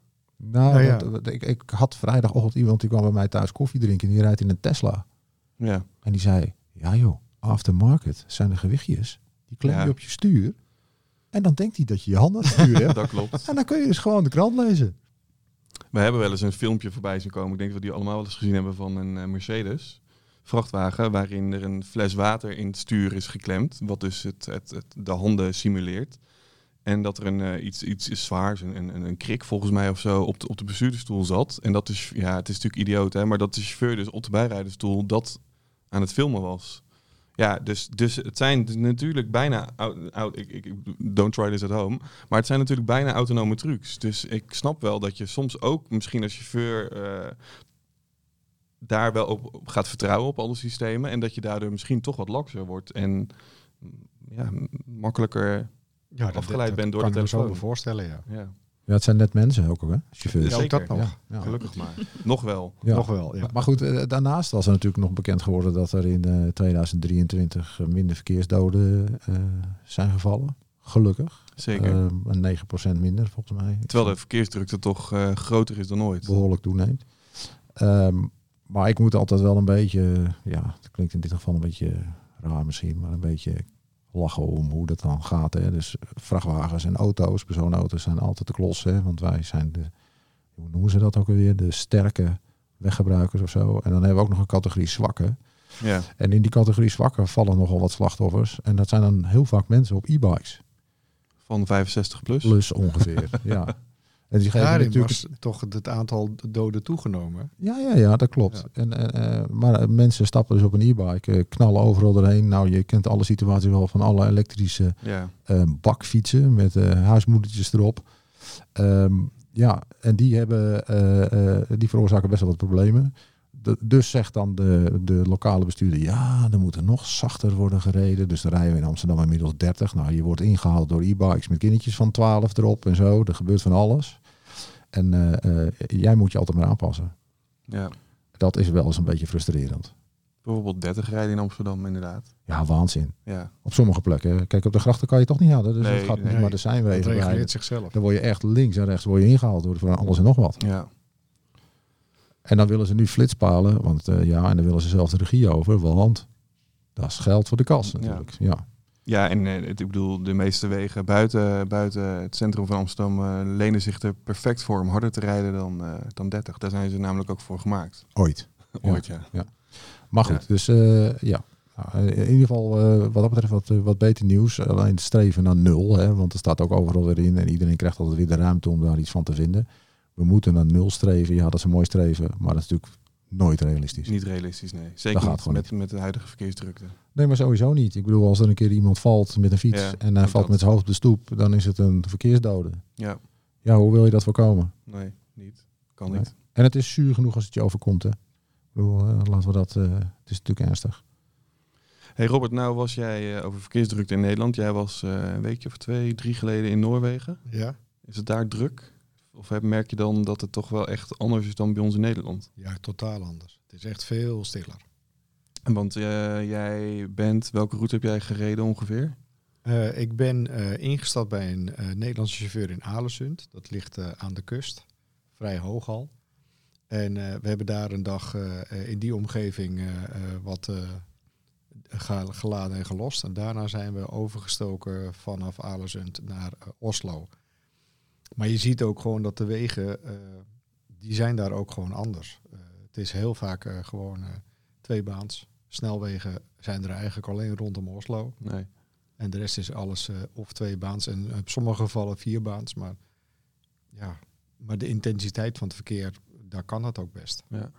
Ik had vrijdagochtend iemand die kwam bij mij thuis koffie drinken. En die rijdt in een Tesla. Ja. En die zei, ja joh, aftermarket zijn de gewichtjes. Die klem je op je stuur. En dan denkt hij dat je je hand aan het stuur hebt. Dat klopt. En dan kun je dus gewoon de krant lezen. We hebben wel eens een filmpje voorbij zien komen. Ik denk dat we die allemaal wel eens gezien hebben van een Mercedes vrachtwagen, waarin er een fles water in het stuur is geklemd, wat dus de handen simuleert. En dat er iets zwaars, een krik volgens mij of zo, op de bestuurdersstoel zat. En dat is, het is natuurlijk idioot, hè, maar dat de chauffeur dus op de bijrijdersstoel dat aan het filmen was. Ja, dus het zijn natuurlijk bijna, don't try this at home, maar het zijn natuurlijk bijna autonome trucs. Dus ik snap wel dat je soms ook misschien als chauffeur daar wel op gaat vertrouwen op alle systemen. En dat je daardoor misschien toch wat lakser wordt en makkelijker afgeleid bent door de telefoon. Dat kan ik me zo voorstellen, ja. Ja, het zijn net mensen ook, hè? Chauffeurs. Ja, ook dat nog. Ja. Gelukkig maar. Nog wel. Ja. Nog wel, ja. Maar goed, daarnaast was er natuurlijk nog bekend geworden dat er in 2023 minder verkeersdoden zijn gevallen. Gelukkig. Zeker. 9% minder volgens mij. Terwijl de verkeersdrukte toch groter is dan ooit. Behoorlijk toeneemt. Maar ik moet altijd wel een beetje, het klinkt in dit geval een beetje raar misschien, maar een beetje lachen om hoe dat dan gaat. Hè. Dus vrachtwagens en auto's, personenauto's zijn altijd de klos. Hè, want wij zijn hoe noemen ze dat ook alweer? De sterke weggebruikers of zo. En dan hebben we ook nog een categorie zwakke. Ja. En in die categorie zwakke vallen nogal wat slachtoffers. En dat zijn dan heel vaak mensen op e-bikes. Van 65 plus? Plus ongeveer, ja. En die geven Daarin natuurlijk was toch het aantal doden toegenomen. Ja, dat klopt. Ja. Maar mensen stappen dus op een e-bike, knallen overal doorheen. Nou, je kent alle situaties wel van alle elektrische bakfietsen met huismoedertjes erop. En die veroorzaken best wel wat problemen. Dus zegt dan de lokale bestuurder, er moet er nog zachter worden gereden. Dus dan rijden we in Amsterdam inmiddels 30. Nou, je wordt ingehaald door e-bikes met kindertjes van 12 erop en zo. Er gebeurt van alles. En jij moet je altijd maar aanpassen. Ja. Dat is wel eens een beetje frustrerend. Bijvoorbeeld 30 rijden in Amsterdam inderdaad. Ja, waanzin. Ja. Op sommige plekken. Kijk, op de grachten kan je toch niet hadden. Dus Nee, het gaat nee. maar de seinwegen Het reguleert rijden. zichzelf. Dan word je echt links en rechts ingehaald door alles en nog wat. Ja. En dan willen ze nu flitspalen. Want en dan willen ze zelf de regie over. Want dat is geld voor de kas natuurlijk. Ja. Ja, en ik bedoel, de meeste wegen buiten het centrum van Amsterdam lenen zich er perfect voor om harder te rijden dan 30. Daar zijn ze namelijk ook voor gemaakt. Ooit. Ooit, ja. Maar goed, dus in ieder geval wat dat betreft wat beter nieuws. Alleen het streven naar 0. Hè, want er staat ook overal weer in. En iedereen krijgt altijd weer de ruimte om daar iets van te vinden. We moeten naar 0 streven. Ja, dat is een mooi streven. Maar dat is natuurlijk nooit realistisch. Niet realistisch, nee. Zeker gaat niet gewoon met de huidige verkeersdrukte. Nee, maar sowieso niet. Ik bedoel, als er een keer iemand valt met een fiets en hij valt met zijn hoofd op de stoep, dan is het een verkeersdode. Ja. Ja, hoe wil je dat voorkomen? Nee, niet. Kan niet. En het is zuur genoeg als het je overkomt, hè. Ik bedoel, laten we dat... het is natuurlijk ernstig. Hey Robert, nou was jij over verkeersdrukte in Nederland. Jij was een weekje of 2, 3 geleden in Noorwegen. Ja. Is het daar druk? Of merk je dan dat het toch wel echt anders is dan bij ons in Nederland? Ja, totaal anders. Het is echt veel stiller. Want welke route heb jij gereden ongeveer? Ik ben ingestapt bij een Nederlandse chauffeur in Alesund. Dat ligt aan de kust, vrij hoog al. En we hebben daar een dag in die omgeving wat geladen en gelost. En daarna zijn we overgestoken vanaf Alesund naar Oslo. Maar je ziet ook gewoon dat de wegen, die zijn daar ook gewoon anders. Het is heel vaak gewoon tweebaans. Snelwegen zijn er eigenlijk alleen rondom Oslo. Nee. En de rest is alles of tweebaans en in sommige gevallen vierbaans. Maar de intensiteit van het verkeer, daar kan dat ook best. Ja.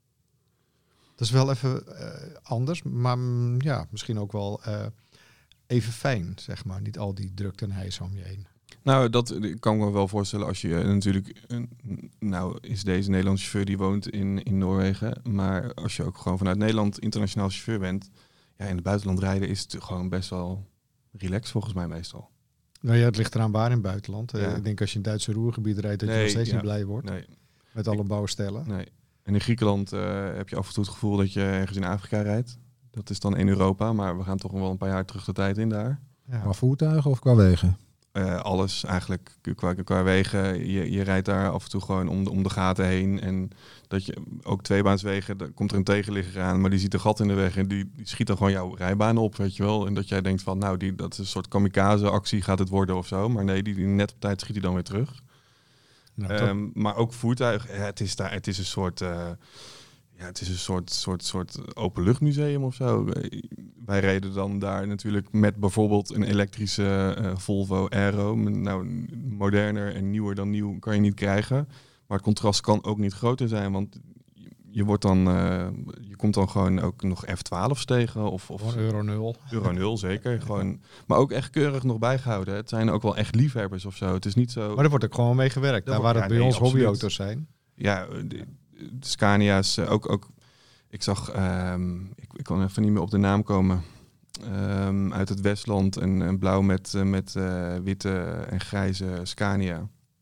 Dat is wel even anders, maar misschien ook wel even fijn, zeg maar. Niet al die drukte en hijs om je heen. Nou, dat kan ik me wel voorstellen als je natuurlijk... Nou is deze Nederlandse chauffeur die woont in Noorwegen. Maar als je ook gewoon vanuit Nederland internationaal chauffeur bent... Ja, in het buitenland rijden is het gewoon best wel relaxed volgens mij meestal. Nou ja, het ligt eraan waar in het buitenland. Ja. Ik denk als je in het Duitse Roergebied rijdt... dat je nog steeds niet blij wordt. Nee. Met alle bouwstellen. Nee. En in Griekenland heb je af en toe het gevoel dat je ergens in Afrika rijdt. Dat is dan in Europa, maar we gaan toch wel een paar jaar terug de tijd in daar. Ja. Qua voertuigen of qua wegen? Alles eigenlijk qua wegen. Je rijdt daar af en toe gewoon om de gaten heen. En dat je ook tweebaanswegen, dan komt er een tegenligger aan, maar die ziet een gat in de weg en die schiet dan gewoon jouw rijbaan op, weet je wel. En dat jij denkt van, nou, dat is een soort kamikaze-actie gaat het worden of zo. Maar nee, die net op tijd schiet hij dan weer terug. Nou, maar ook voertuigen, het is een soort... het is een soort openluchtmuseum of zo. Wij reden dan daar natuurlijk met bijvoorbeeld een elektrische Volvo Aero. Nou, moderner en nieuwer dan nieuw kan je niet krijgen. Maar het contrast kan ook niet groter zijn, want je komt dan gewoon ook nog F12's tegen. Of Euro 0. Euro 0, zeker. Gewoon, maar ook echt keurig nog bijgehouden. Het zijn ook wel echt liefhebbers of zo. Het is niet zo... Maar er wordt ook gewoon mee gewerkt. Daar waar het bij ons absoluut. hobbyauto's zijn. Ja, de Scania's ook. Ik zag, ik kon even niet meer op de naam komen. Uit het Westland en blauw met witte en grijze Scania.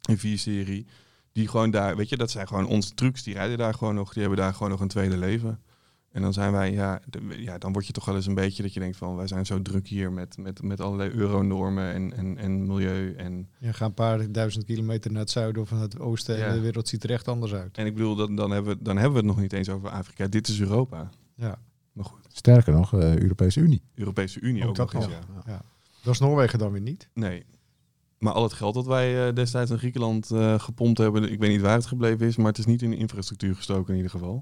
een 4-serie. Die gewoon daar, weet je, dat zijn gewoon onze trucks. Die rijden daar gewoon nog, die hebben daar gewoon nog een tweede leven. En dan zijn wij, dan word je toch wel eens een beetje dat je denkt van, wij zijn zo druk hier met allerlei euronormen en milieu. En Je gaat een paar duizend kilometer naar het zuiden of naar het oosten en de wereld ziet er echt anders uit. En ik bedoel, dan hebben we het nog niet eens over Afrika. Dit is Europa. Ja. Maar goed. Sterker nog, Europese Unie. Europese Unie ook nog eens, ja. Dat is Noorwegen dan weer niet. Nee. Maar al het geld dat wij destijds in Griekenland gepompt hebben, ik weet niet waar het gebleven is, maar het is niet in de infrastructuur gestoken in ieder geval.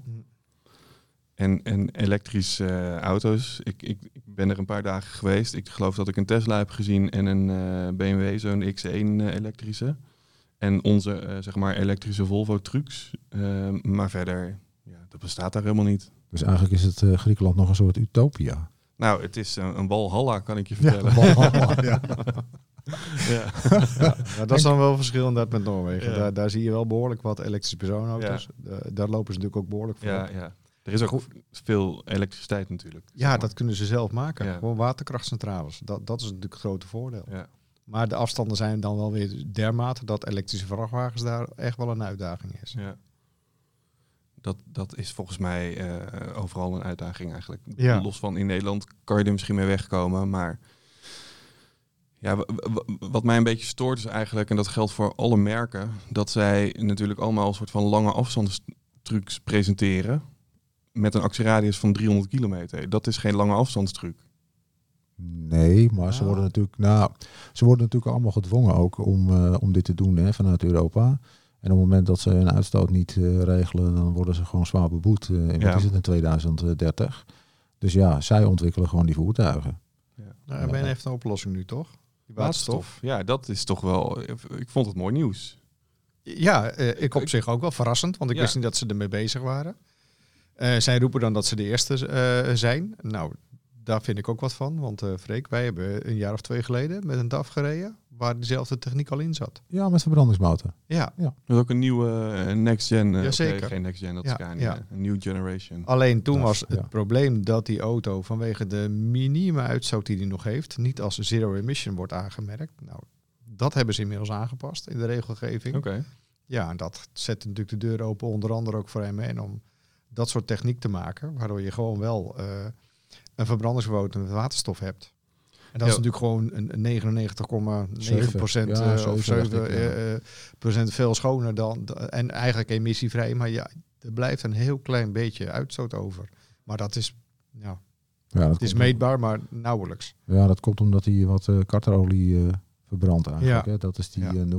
En elektrische auto's. Ik ben er een paar dagen geweest. Ik geloof dat ik een Tesla heb gezien en een BMW, zo'n X1 elektrische. En onze, elektrische Volvo trucks. Maar verder, dat bestaat daar helemaal niet. Dus eigenlijk is het Griekenland nog een soort utopia. Nou, het is een walhalla, kan ik je vertellen. Ja, walhalla, ja. Ja. Dat is dan wel verschil inderdaad met Noorwegen. Ja. Daar zie je wel behoorlijk wat elektrische personenauto's. Ja. Daar lopen ze natuurlijk ook behoorlijk voor. Ja. Er is ook veel elektriciteit natuurlijk. Ja, dat kunnen ze zelf maken. Ja. Gewoon waterkrachtcentrales. Dat is natuurlijk het grote voordeel. Ja. Maar de afstanden zijn dan wel weer dermate dat elektrische vrachtwagens daar echt wel een uitdaging is. Ja. Dat is volgens mij overal een uitdaging eigenlijk. Ja. Los van in Nederland kan je er misschien mee wegkomen, maar ja, wat mij een beetje stoort is eigenlijk, en dat geldt voor alle merken, dat zij natuurlijk allemaal een soort van lange afstandstrucs presenteren met een actieradius van 300 kilometer. Dat is geen lange afstandstruc. Nee, maar ze worden natuurlijk allemaal gedwongen ook om dit te doen vanuit Europa. En op het moment dat ze hun uitstoot niet regelen, dan worden ze gewoon zwaar beboet. Wat is het in 2030? Dus ja, zij ontwikkelen gewoon die voertuigen. Ja. Nou, Ben heeft een oplossing nu, toch? Die waterstof. Ja, dat is toch wel... Ik vond het mooi nieuws. Ja, ik op zich ook wel verrassend, want ik wist niet dat ze ermee bezig waren. Zij roepen dan dat ze de eerste zijn. Nou, daar vind ik ook wat van. Want Freek, wij hebben een jaar of 2 geleden met een DAF gereden waar diezelfde techniek al in zat. Ja, met verbrandingsmotor. Ja. Dat is ook een nieuwe next gen. Jazeker. Geen next gen, dat is Scania. Een new generation. Alleen toen was het probleem dat die auto vanwege de minieme uitstoot die die nog heeft, niet als zero emission wordt aangemerkt. Nou, dat hebben ze inmiddels aangepast in de regelgeving. Okay. Ja, en dat zet natuurlijk de deur open, onder andere ook voor MN, om dat soort techniek te maken, waardoor je gewoon wel een verbrandingsmotor met waterstof hebt. En dat is natuurlijk gewoon een 99,9% of 7% veel schoner dan en eigenlijk emissievrij. Maar ja, er blijft een heel klein beetje uitstoot over. Maar dat is, het is meetbaar, maar nauwelijks. Ja, dat komt omdat hij wat karterolie verbrandt eigenlijk. Ja. Hè? Dat is die 0,03%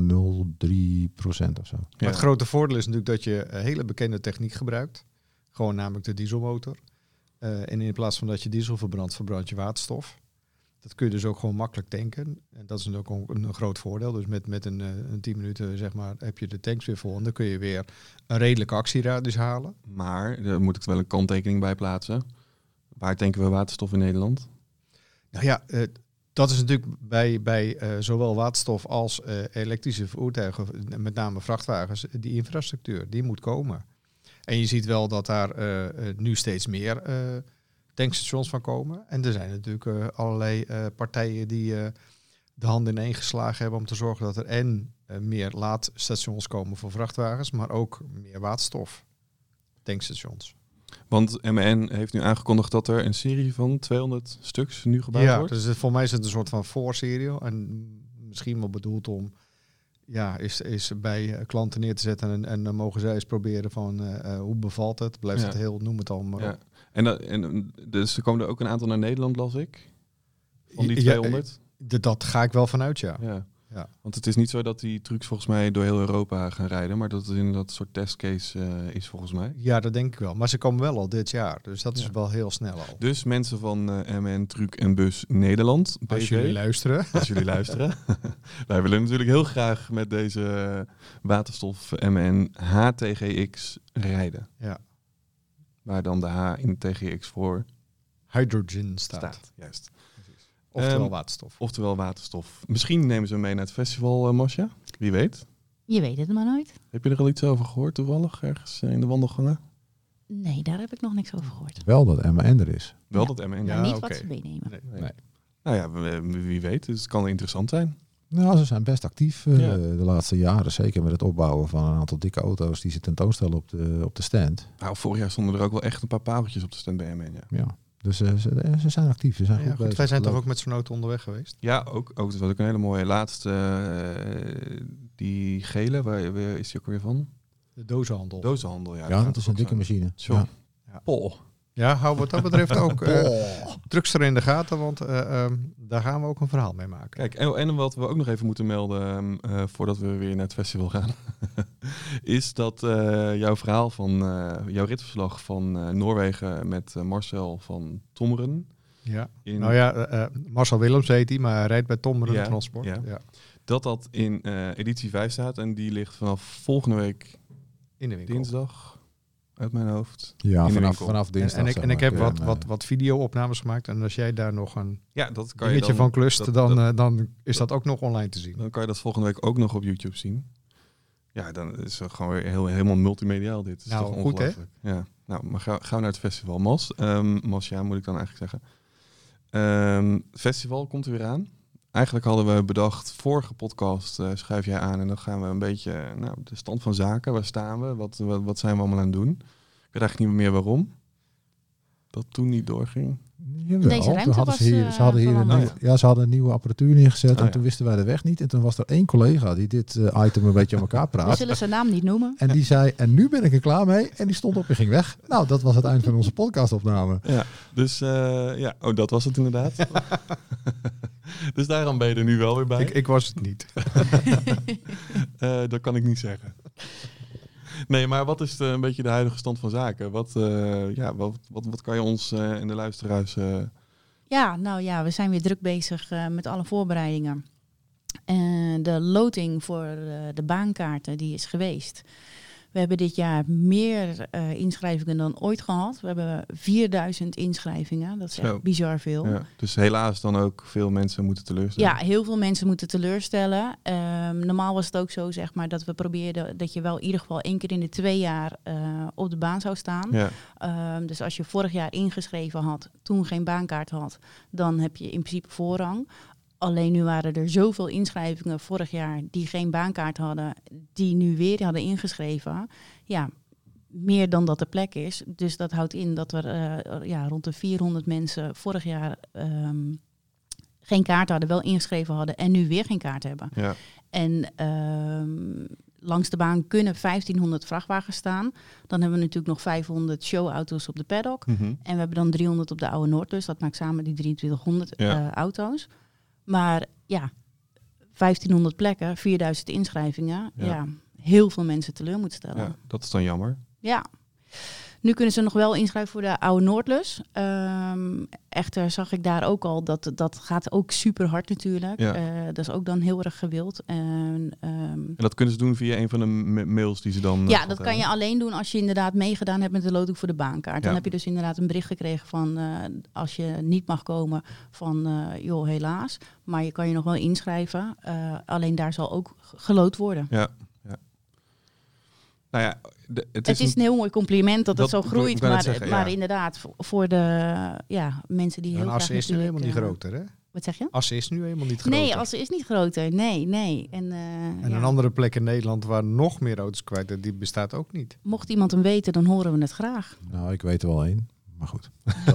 of zo. Maar het grote voordeel is natuurlijk dat je hele bekende techniek gebruikt. Gewoon namelijk de dieselmotor. En in plaats van dat je diesel verbrandt, verbrand je waterstof. Dat kun je dus ook gewoon makkelijk tanken. En dat is ook een groot voordeel. Dus met een 10 minuten zeg maar, heb je de tanks weer vol. En dan kun je weer een redelijke actieradius halen. Maar daar moet ik wel een kanttekening bij plaatsen. Waar tanken we waterstof in Nederland? Nou ja, dat is natuurlijk bij zowel waterstof als elektrische voertuigen, met name vrachtwagens, die infrastructuur, die moet komen. En je ziet wel dat daar nu steeds meer tankstations van komen. En er zijn natuurlijk allerlei partijen die de handen ineen geslagen hebben om te zorgen dat er meer laadstations komen voor vrachtwagens, maar ook meer waterstof tankstations. Want MN heeft nu aangekondigd dat er een serie van 200 stuks nu gebouwd wordt. Dus voor mij is het een soort van voorserie. En misschien wel bedoeld om is bij klanten neer te zetten en dan mogen zij eens proberen van hoe bevalt het? Blijft het heel, noem het al maar op. En dus er komen er ook een aantal naar Nederland, las ik? Van die 200? Dat ga ik wel vanuit, ja. Want het is niet zo dat die trucks volgens mij door heel Europa gaan rijden, maar dat het inderdaad een soort testcase is volgens mij. Ja, dat denk ik wel. Maar ze komen wel al dit jaar, dus dat is wel heel snel al. Dus mensen van MN Truck en Bus Nederland, als jullie luisteren. Wij willen natuurlijk heel graag met deze waterstof MN HTGX rijden. Ja. Waar dan de H in TGX voor hydrogen staat. Juist. Oftewel waterstof. Misschien nemen ze mee naar het festival, Masha. Wie weet. Je weet het maar nooit. Heb je er al iets over gehoord toevallig? Ergens in de wandelgangen? Nee, daar heb ik nog niks over gehoord. Wel dat MN er is. Dat MN. Maar niet wat ze meenemen. Nee. Nou ja, wie weet. Dus het kan interessant zijn. Nou, ze zijn best actief de laatste jaren. Zeker met het opbouwen van een aantal dikke auto's die ze tentoonstellen op de stand. Nou, vorig jaar stonden er ook wel echt een paar pareltjes op de stand bij MN. Ja. Dus ze zijn actief. Ze zijn goed bezig. Wij zijn toch ook met zo'n auto onderweg geweest? Ja, ook. Dat was ook een hele mooie. Laatste, die gele, waar is die ook weer van? De dozenhandel. Dozenhandel, ja. Ja, dat is een dikke machine. Ja. Pol. Ja, hou wat dat betreft ook drukster in de gaten, want daar gaan we ook een verhaal mee maken. Kijk, en wat we ook nog even moeten melden voordat we weer naar het festival gaan, is dat jouw verhaal van jouw ritverslag van Noorwegen met Marcel van Tommeren. Ja. Marcel Willems heet hij, maar hij rijdt bij Tommeren Transport. Ja. Ja. Dat in editie 5 staat en die ligt vanaf volgende week in de winkel. Dinsdag. Uit mijn hoofd. Ja, vanaf dinsdag. En ik heb wat video-opnames gemaakt. En als jij daar nog een dat kan dingetje van klust, dan is dat ook nog online te zien. Dan kan je dat volgende week ook nog op YouTube zien. Ja, dan is het gewoon weer helemaal multimediaal dit. Is toch ongelooflijk. Goed, hè? Ja. Nou, maar gaan we naar het festival. Mas, moet ik dan eigenlijk zeggen. Het festival komt er weer aan. Eigenlijk hadden we bedacht, vorige podcast schuif jij aan en dan gaan we een beetje de stand van zaken. Waar staan we? Wat zijn we allemaal aan het doen? Ik weet eigenlijk niet meer waarom. Dat toen niet doorging. Jawel, deze ruimte was ze hadden een nieuwe apparatuur neergezet en toen wisten wij de weg niet. En toen was er één collega die dit item een beetje aan elkaar praat. We zullen zijn naam niet noemen. En die zei, en nu ben ik er klaar mee. En die stond op en ging weg. Nou, dat was het eind van onze podcastopname. Ja, dus dat was het inderdaad. Dus daarom ben je er nu wel weer bij. Ik was het niet. Dat kan ik niet zeggen. Nee, maar wat is een beetje de huidige stand van zaken? Wat kan je ons en de luisteraars... we zijn weer druk bezig met alle voorbereidingen. De loting voor de baankaarten die is geweest. We hebben dit jaar meer inschrijvingen dan ooit gehad. We hebben 4000 inschrijvingen. Dat is echt bizar veel. Ja, dus helaas dan ook veel mensen moeten teleurstellen. Ja, heel veel mensen moeten teleurstellen. Normaal was het ook zo, zeg maar, dat we probeerden dat je wel in ieder geval 1 keer in de 2 jaar op de baan zou staan. Ja. Dus als je vorig jaar ingeschreven had, toen geen baankaart had, dan heb je in principe voorrang. Alleen nu waren er zoveel inschrijvingen vorig jaar die geen baankaart hadden, die nu weer hadden ingeschreven. Ja, meer dan dat de plek is. Dus dat houdt in dat er rond de 400 mensen vorig jaar geen kaart hadden, wel ingeschreven hadden en nu weer geen kaart hebben. Ja. En langs de baan kunnen 1500 vrachtwagens staan. Dan hebben we natuurlijk nog 500 showauto's op de paddock. Mm-hmm. En we hebben dan 300 op de Oude Noordlus. Dat maakt samen die 2300 auto's. Maar 1500 plekken, 4000 inschrijvingen. Ja, heel veel mensen teleur moeten stellen. Ja, dat is dan jammer. Ja. Nu kunnen ze nog wel inschrijven voor de Oude Noordlus. Echter zag ik daar ook al, dat gaat ook super hard natuurlijk. Ja. Dat is ook dan heel erg gewild. En dat kunnen ze doen via een van de mails die ze dan... Ja, dat kan je alleen doen als je inderdaad meegedaan hebt met de loting voor de baankaart. Ja. Dan heb je dus inderdaad een bericht gekregen van als je niet mag komen van helaas. Maar je kan je nog wel inschrijven. Alleen daar zal ook geloot worden. Ja. Nou ja, het is een heel mooi compliment dat het zo groeit. Maar inderdaad, voor de mensen die heel graag... Assen is nu helemaal niet groter, hè? Wat zeg je? Assen is nu helemaal niet groter. Nee, Assen is niet groter. Nee. En een andere plek in Nederland waar nog meer auto's kwijt, die bestaat ook niet. Mocht iemand hem weten, dan horen we het graag. Nou, ik weet er wel één. Maar goed.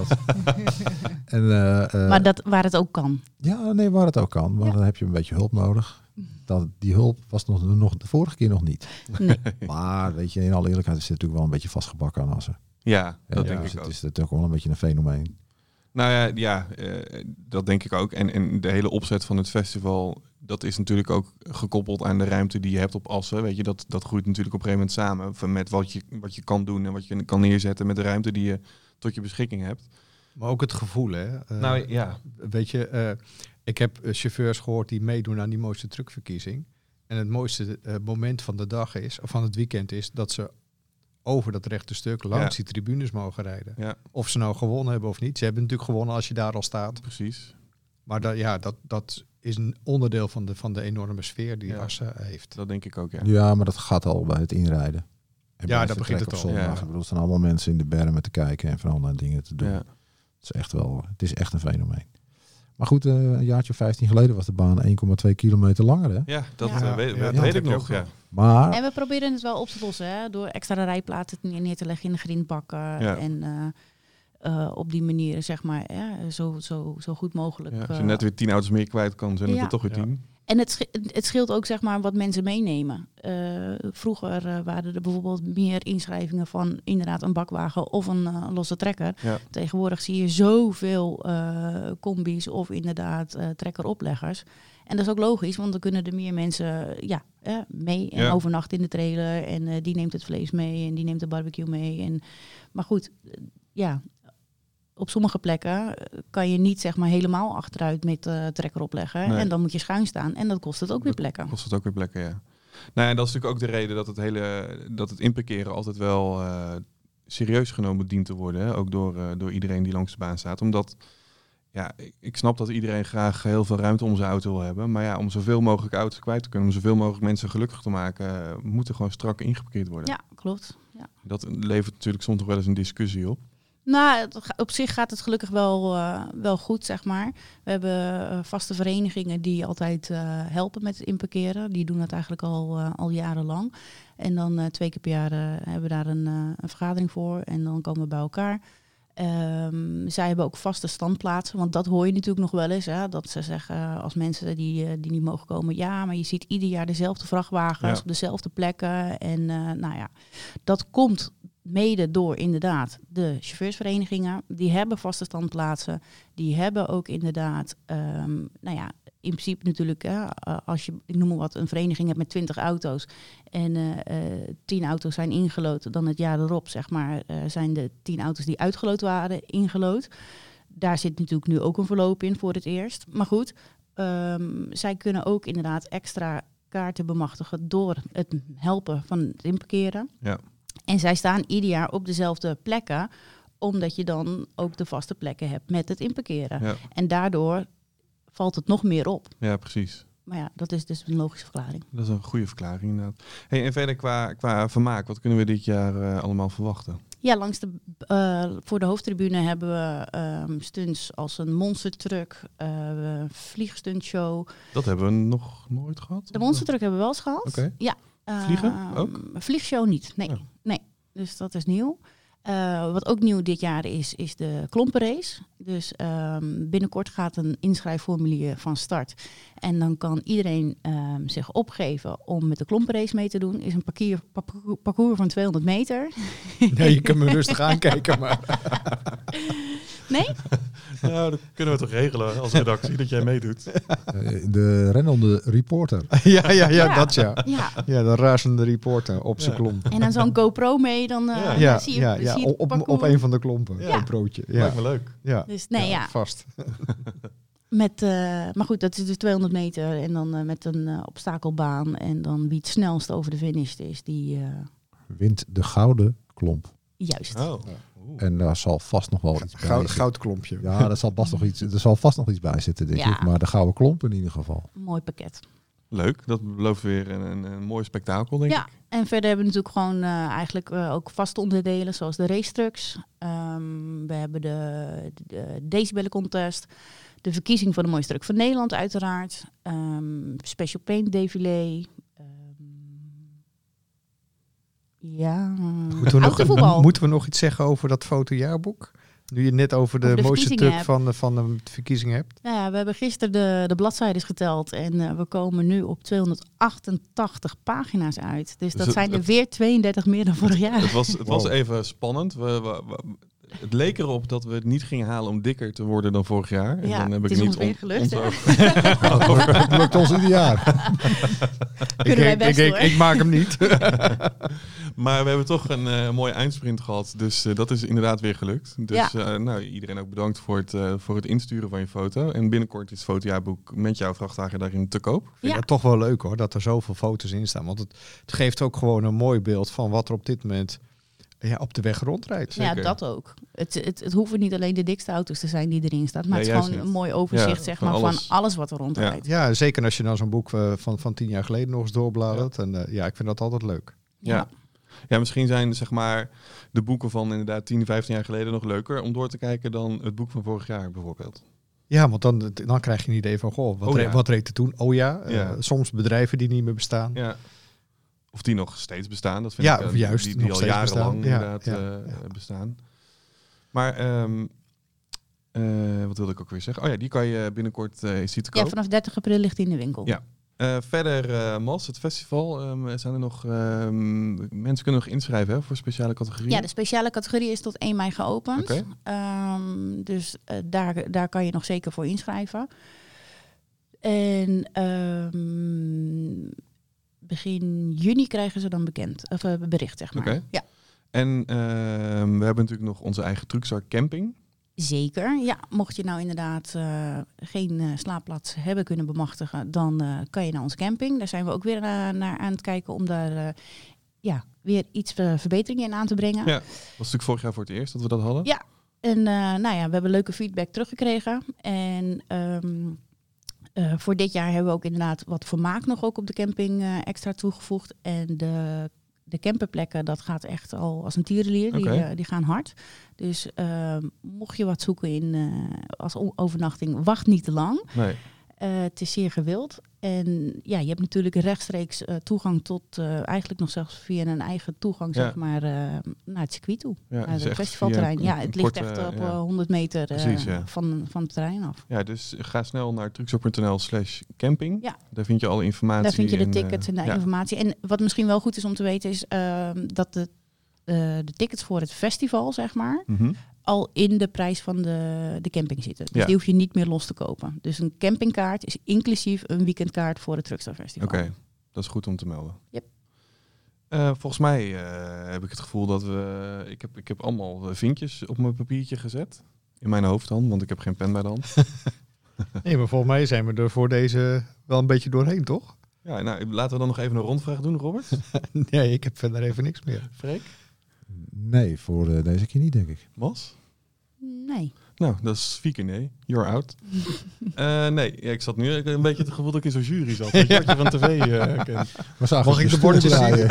Maar waar het ook kan. Ja, nee, waar het ook kan. Maar dan heb je een beetje hulp nodig. Die hulp was nog de vorige keer nog niet. Nee. Maar weet je, in alle eerlijkheid is het natuurlijk wel een beetje vastgebakken aan Assen. Ja, dat denk ik ook. Het is natuurlijk wel een beetje een fenomeen. Nou dat denk ik ook. En de hele opzet van het festival, dat is natuurlijk ook gekoppeld aan de ruimte die je hebt op Assen. Weet je, dat groeit natuurlijk op een gegeven moment samen. Met wat je kan doen en wat je kan neerzetten met de ruimte die je tot je beschikking hebt. Maar ook het gevoel, hè? Weet je... Ik heb chauffeurs gehoord die meedoen aan die mooiste truckverkiezing. En het mooiste moment van de dag is, of van het weekend is, dat ze over dat rechte stuk langs die tribunes mogen rijden. Ja. Of ze nou gewonnen hebben of niet. Ze hebben natuurlijk gewonnen als je daar al staat. Precies. Maar dat is een onderdeel van de enorme sfeer die Assen heeft. Dat denk ik ook, ja. Ja, maar dat gaat al bij het inrijden. En daar begint het al. Zondag. Ik bedoel, er staan allemaal mensen in de bermen te kijken en van allerlei dingen te doen. Ja. Het is echt een fenomeen. Maar goed, een jaartje 15 geleden was de baan 1,2 kilometer langer. Hè? Ja, dat Ja. weet ik nog. Ja. Maar En we proberen het wel op te lossen, hè, door extra rijplaten neer te leggen in de grindbakken. Ja. En op die manier, zeg maar, zo goed mogelijk. Ja, als je net weer 10 auto's meer kwijt kan, zijn het er toch weer 10. En het scheelt ook, zeg maar, wat mensen meenemen. Vroeger waren er bijvoorbeeld meer inschrijvingen van inderdaad een bakwagen of een losse trekker. Ja. Tegenwoordig zie je zoveel combi's of inderdaad trekkeropleggers. En dat is ook logisch, want dan kunnen er meer mensen mee en overnachten in de trailer. En die neemt het vlees mee en die neemt de barbecue mee. Maar goed, op sommige plekken kan je niet, zeg maar, helemaal achteruit met trekker opleggen. Nee. En dan moet je schuin staan en dat kost het ook weer plekken. Kost het ook weer plekken, ja. Nou, en dat is natuurlijk ook de reden dat het inparkeren altijd wel serieus genomen dient te worden. Hè? Ook door iedereen die langs de baan staat. Omdat, ik snap dat iedereen graag heel veel ruimte om zijn auto wil hebben. Maar om zoveel mogelijk auto's kwijt te kunnen, om zoveel mogelijk mensen gelukkig te maken, moet er gewoon strak ingeparkeerd worden. Ja, klopt. Ja. Dat levert natuurlijk soms nog wel eens een discussie op. Nou, op zich gaat het gelukkig wel goed, zeg maar. We hebben vaste verenigingen die altijd helpen met het inparkeren. Die doen dat eigenlijk al jarenlang. En dan 2 keer per jaar hebben we daar een vergadering voor. En dan komen we bij elkaar. Zij hebben ook vaste standplaatsen. Want dat hoor je natuurlijk nog wel eens. Hè, dat ze zeggen als mensen die niet mogen komen. Ja, maar je ziet ieder jaar dezelfde vrachtwagens op dezelfde plekken. En dat komt mede door inderdaad de chauffeursverenigingen. Die hebben vaste standplaatsen. Die hebben ook inderdaad, in principe natuurlijk, als je, ik noem maar wat, een vereniging hebt met 20 auto's en 10 auto's zijn ingelood, dan het jaar erop, zeg maar, zijn de 10 auto's die uitgelood waren, ingelood. Daar zit natuurlijk nu ook een verloop in voor het eerst. Maar goed, zij kunnen ook inderdaad extra kaarten bemachtigen door het helpen van het inparkeren. Ja. En zij staan ieder jaar op dezelfde plekken, omdat je dan ook de vaste plekken hebt met het inparkeren. Ja. En daardoor valt het nog meer op. Ja, precies. Maar ja, dat is dus een logische verklaring. Dat is een goede verklaring inderdaad. Hey, en verder qua vermaak, wat kunnen we dit jaar allemaal verwachten? Ja, voor de hoofdtribune hebben we stunts als een monstertruck, vliegstuntshow. Dat hebben we nog nooit gehad? De monstertruck hebben we wel eens gehad. Okay. Ja. Vliegen ook? Vliegshow niet, nee. Oh. Nee. Dus dat is nieuw. Wat ook nieuw dit jaar is de klompenrace. Dus binnenkort gaat een inschrijfformulier van start. En dan kan iedereen zich opgeven om met de klompenrace mee te doen. Is een parcours van 200 meter. Nee, je kunt me rustig aankijken, maar... Nee? Nou, dat kunnen we toch regelen als redactie, dat jij meedoet. De rennende reporter. Ja, dat ja. Ja, de razende reporter op zijn klomp. En dan zo'n GoPro mee, dan zie je op een van de klompen. Ja. Een broodje. Ja. Lijkt me leuk. Ja, dus, vast. Maar goed, dat is dus 200 meter en dan met een obstakelbaan. En dan wie het snelst over de finish is, die... wint de gouden klomp. Juist. Oh. En daar zal vast nog wel iets bij zitten. Goudklompje. Ja, er zal vast nog iets bij zitten, denk ik. Maar de gouden klomp in ieder geval. Mooi pakket. Leuk, dat belooft weer een mooi spektakel, denk ik. Ja, en verder hebben we natuurlijk gewoon eigenlijk ook vaste onderdelen, zoals de racetrucks. We hebben de decibellen contest, de verkiezing van de mooiste truck van Nederland uiteraard. Special Paint défilé. Ja, moeten we nog iets zeggen over dat fotojaarboek? Nu je net over de mooiste truck van de verkiezing hebt. Nou ja, we hebben gisteren de bladzijdes geteld en we komen nu op 288 pagina's uit. Dus dat zijn er weer 32 meer dan vorig jaar. Het was even spannend. Het leek erop dat we het niet gingen halen om dikker te worden dan vorig jaar. En dan heb ik niet weer gelukt. Het lukt ons ieder jaar. Kunnen wij best hoor. Ik maak hem niet. Maar we hebben toch een mooie eindsprint gehad. Dus dat is inderdaad weer gelukt. Dus iedereen ook bedankt voor het insturen van je foto. En binnenkort is het fotojaarboek met jouw vrachtwagen daarin te koop. Ik vind dat toch wel leuk hoor, dat er zoveel foto's in staan. Want het geeft ook gewoon een mooi beeld van wat er op dit moment op de weg rondrijdt. Zeker. Ja, dat ook. Het hoeven niet alleen de dikste auto's te zijn die erin staan. Maar het is gewoon een mooi overzicht van alles wat er rondrijdt. Ja, zeker als je dan zo'n boek van 10 jaar geleden nog eens doorbladert. Ja. En ik vind dat altijd leuk. Ja, misschien zijn zeg maar de boeken van inderdaad 10, 15 jaar geleden nog leuker om door te kijken dan het boek van vorig jaar bijvoorbeeld. Ja, want dan krijg je een idee van, wat reed er toen? Soms bedrijven die niet meer bestaan. Ja. Of die nog steeds bestaan. Dat vind ik, of juist. Die al jarenlang bestaan. Maar wat wilde ik ook weer zeggen? Die kan je binnenkort is die te koop. Ja, vanaf 30 april ligt die in de winkel. Ja. Verder, Mas, het festival, zijn er nog mensen kunnen nog inschrijven voor speciale categorieën? Ja, de speciale categorie is tot 1 mei geopend. Okay. Dus daar kan je nog zeker voor inschrijven. En begin juni krijgen ze dan bericht, zeg maar. Okay. Ja. En we hebben natuurlijk nog onze eigen Truckstar Camping. Zeker, ja. Mocht je nou inderdaad geen slaapplaats hebben kunnen bemachtigen, dan kan je naar onze camping. Daar zijn we ook weer naar aan het kijken om daar weer iets verbeteringen in aan te brengen. Ja, dat was natuurlijk vorig jaar voor het eerst dat we dat hadden. Ja, en we hebben leuke feedback teruggekregen. En voor dit jaar hebben we ook inderdaad wat vermaak nog ook op de camping extra toegevoegd. En de camperplekken, dat gaat echt al als een tierenlier. Die gaan hard. Dus mocht je wat zoeken als overnachting, wacht niet te lang. Nee. Het is zeer gewild. En ja, je hebt natuurlijk rechtstreeks toegang tot, eigenlijk nog zelfs via een eigen toegang, zeg maar, naar het circuit toe. Ja, naar het festivalterrein. Ja, het ligt echt op 100 meter van het terrein af. Ja, dus ga snel naar truckstar.nl/camping. Ja. Daar vind je alle informatie. Daar vind je de tickets en de informatie. En wat misschien wel goed is om te weten is dat de tickets voor het festival, zeg maar, al in de prijs van de camping zitten. Dus die hoef je niet meer los te kopen. Dus een campingkaart is inclusief een weekendkaart voor het Truckstar Festival. Oké, dat is goed om te melden. Yep. Volgens mij heb ik het gevoel dat ik heb allemaal vinkjes op mijn papiertje gezet. In mijn hoofd dan, want ik heb geen pen bij de hand. Nee, maar volgens mij zijn we er voor deze wel een beetje doorheen, toch? Ja, nou, laten we dan nog even een rondvraag doen, Robert. Nee, ik heb verder even niks meer. Freek? Nee, voor deze keer niet, denk ik. Mas? Nee. Nou, dat is 4 keer nee. You're out. Nee, ik zat nu een beetje het gevoel dat ik in zo'n jury zat. Weet je wat je van tv kent. Mag ik de bordjes draaien?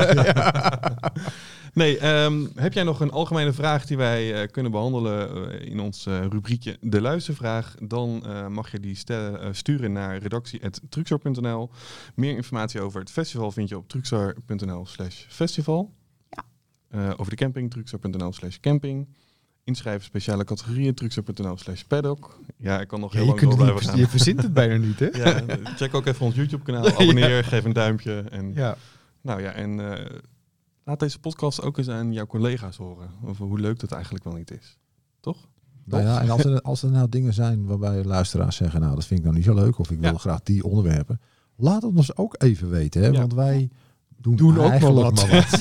Nee, heb jij nog een algemene vraag die wij kunnen behandelen in ons rubriekje De Luistervraag? Dan mag je die sturen naar redactie@truckstar.nl. Meer informatie over het festival vind je op truckstar.nl/festival. Ja. Over de camping, truckstar.nl/camping. Inschrijven speciale categorieën, truckstar.nl/paddock. Ja, ik kan nog heel lang door blijven gaan. Je verzint het bijna niet, hè? Ja, check ook even ons YouTube-kanaal. Abonneer, geef een duimpje. En, Nou ja, en laat deze podcast ook eens aan jouw collega's horen. Over hoe leuk dat eigenlijk wel niet is. Toch? Nou ja, en als er nou dingen zijn waarbij luisteraars zeggen, nou, dat vind ik nou niet zo leuk, of ik wil graag die onderwerpen. Laat het ons ook even weten, hè? Want wij doen ook wel wat.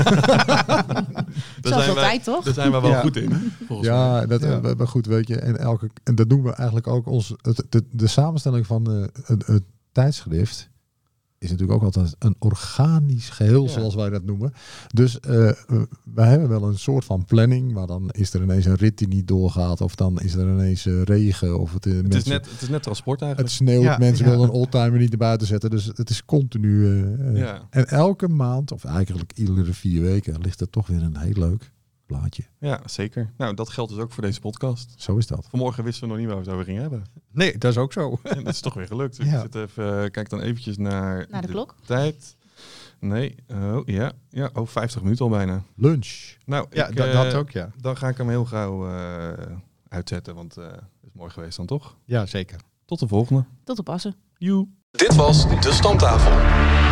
Zoals altijd, toch? Daar zijn we wel goed in. Ja, maar goed, weet je. En dat doen we eigenlijk ook. De samenstelling van het tijdschrift is natuurlijk ook altijd een organisch geheel, zoals wij dat noemen. Dus wij hebben wel een soort van planning, maar dan is er ineens een rit die niet doorgaat, of dan is er ineens regen. Of het is net transport eigenlijk. Het sneeuwt, mensen willen een oldtimer niet naar buiten zetten. Dus het is continu. En elke maand, of eigenlijk iedere 4 weken, ligt er toch weer een heel leuk plaatje. Ja, zeker. Nou, dat geldt dus ook voor deze podcast. Zo is dat. Vanmorgen wisten we nog niet waar we het over gingen hebben. Nee, dat is ook zo. En dat is toch weer gelukt. Dus ik zit even, kijk dan eventjes naar de klok. Tijd. Nee, 50 minuten al bijna. Lunch. Nou, dat ook, ja. Dan ga ik hem heel gauw uitzetten, want het is mooi geweest dan toch? Ja, zeker. Tot de volgende. Tot op passen. Joe. Dit was De Stamtafel.